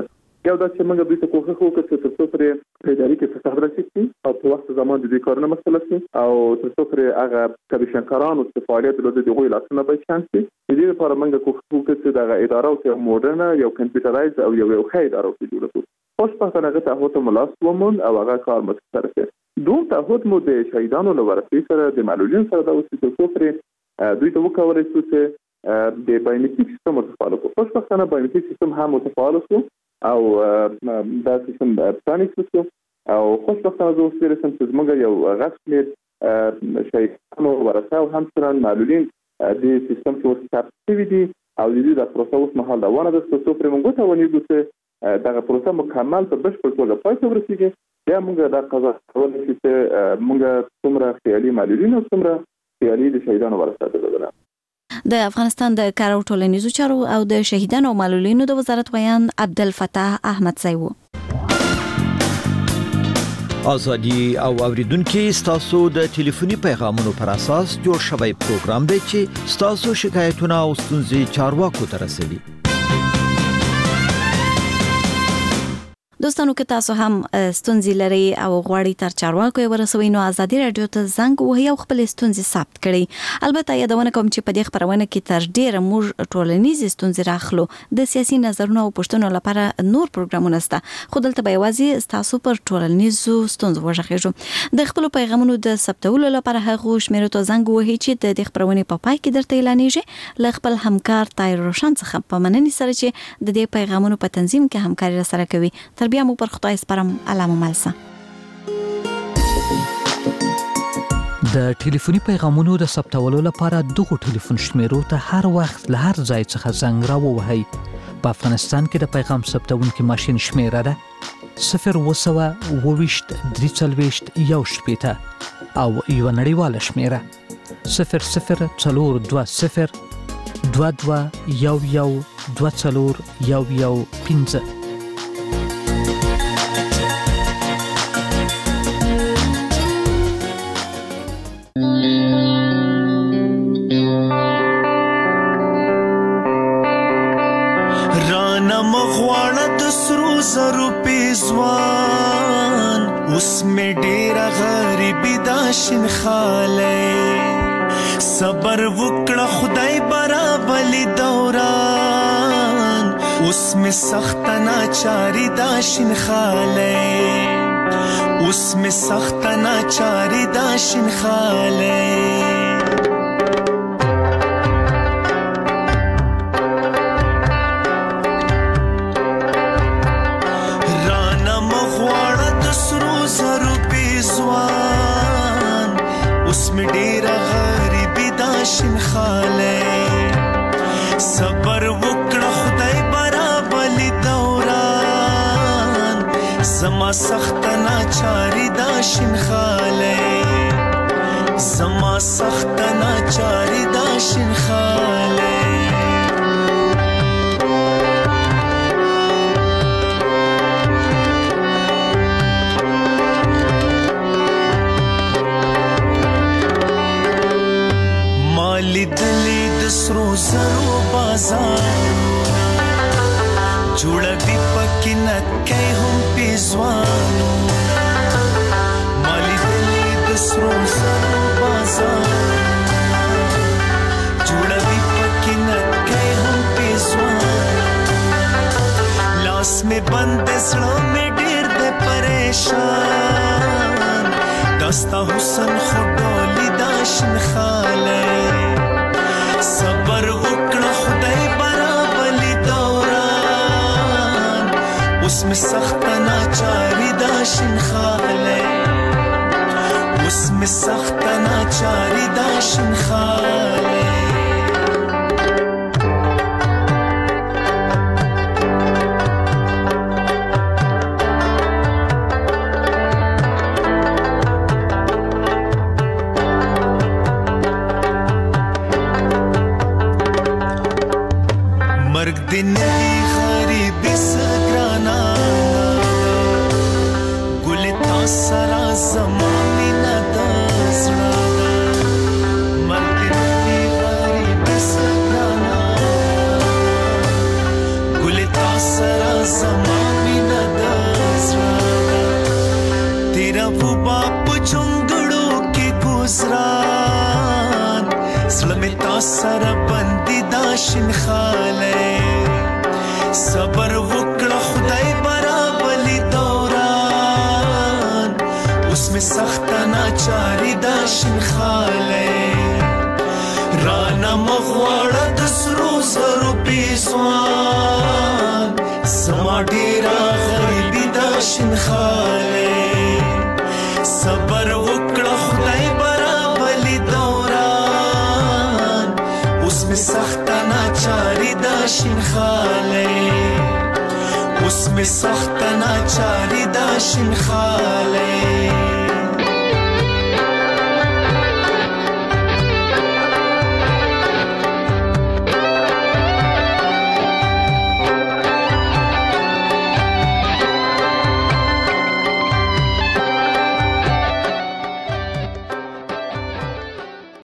یو دا چې موږ دوی ته کوښښ وکړو چې تر څو پرې په ادارې کې فساد راشي او په وخت زمان د دې کارونه مسله شي او تر څو پرې هغه کمیشنکارانو چې فعالیت لري د غوي لاسونه به شانسي د دې لپاره موږ کوښښ وکړو چې دا اداره او موډرن یو کمپیوټرایز او یو ښه اداره جوړ کړو. خوشبختانه هغه تعهد ملاس ومون او هغه کار مستقر کړ. دوه تعهد مو د شهیدانو لپاره سره د معلولین سره د اوسې تر څو پرې دوی ته وکولای شو چې د بایومټریک سیستم متفاعل کړو. خوشبختانه بایومټریک سیستم هم متفاعل شو او دا سیستم پرانیست شو او خوشبختانه زه اوس رسم چې زموږ یو غټ شمېر شهیدانو ورثه او همسران معلولین د سیستم کې اوس ثبت شوي دي او د دې د پروسه اوس مهال روانه ده تر څو پرې موږ وتوانېږو چې دغه پروسه مکمل په بشپړ توګه پای ته ورسېږي. بیا موږ دا قضا کولی شو چې موږ څومره خیالي معلولین او څومره خیالي د شهیدانو ورثه درلودله. د افغانستان د کار او ټولنیزو چارو او د شهیدانو او معلولینو د وزارت ویان عبدالفتاح احمدزی و. ازادي او اوریدونکو ستاسو د ټلیفوني پیغامونو پر اساس جوړ شوی پروګرام دی چې ستاسو شکایتونه او ستونزې چارواکو ته رسوي. دوستانو که تاسو هم ستونزې لري او غواړئ تر چارواکو ورسوي نو ازادي رادیو ته زنګ وهئ او خپل ستونزې ثبت کړئ. البته یادونه کوم چې په دې خبرونه کې تر ډیره موږ ټولنیزې ستونزې راخلو د سیاسي نظرونو او پوښتنو لپاره نور پروګرامونه شته خو دلته به یوازې تاسو پر ټولنیزو ستونزو وژغېږو. د خپل پیغامونو د ثبتولو لپاره هغه شمیرو ته زنګ وهئ چې د دې خبرونه په پای کې درته اعلانېږي. له خپل همکار طاهر روشن څخه په مننې سره چې د دې پیغامونو په تنظیم کې همکاري سره کوي. بیا مو پر خدای سپارم. علامه ملسه. د ټلیفوني پیغامونو د ثبتولو لپاره دغه ټلیفون شمیرو ته هر وخت له هر ځای څخه زنګ راووهئ. په افغانستان کې د پیغام ثبتونکو ماشين شمیره ده 020 340 1 او یو نړیواله شمیره 0040 22 11 24 زرو پیزوان اوس می ډیر غریبی دا شین خاله صبر وکړه خدای برابر دوران اوس می سخت ناچاری دا شین خاله اوس می سخت ناچاری دا شین خاله می ډیر غریبی دا شین خاله صبر وکړه خدای برابر دوران زما سخت ناچاری دا شین خاله زما سخت ناچاری دا شین خاله لیدلی د سرو زرو بازار جوړوي پکې نکای هم پیزوانو مالی دلی د سرو زرو بازار جوړوي پکې نکای هم پیزوانو لاس می بند سړو می ډیر د پریشان دستا حسن خډولی دا شین خاله صبر وکړه خدای برابر دوران اوس می سخت ناچاری دا شین خاله اوس می سخت ناچاری دا شین خاله دنیای غریبی سگرانا گل تاسرا زمانی ندازرانا مرد خلمه تا سره بندي دا شنخاله صبر وکړه خدای برابلی دوران اوس می سخت ناچاری دا شنخاله رانا مغواړه د سرو زرو پیسوان سما ډیرا غریبی دا شنخاله صبر وکړه خدای برابلی دوران اوس می سخت ناچاری دا شنخاله اوس می سخت ناچاری دا شنخاله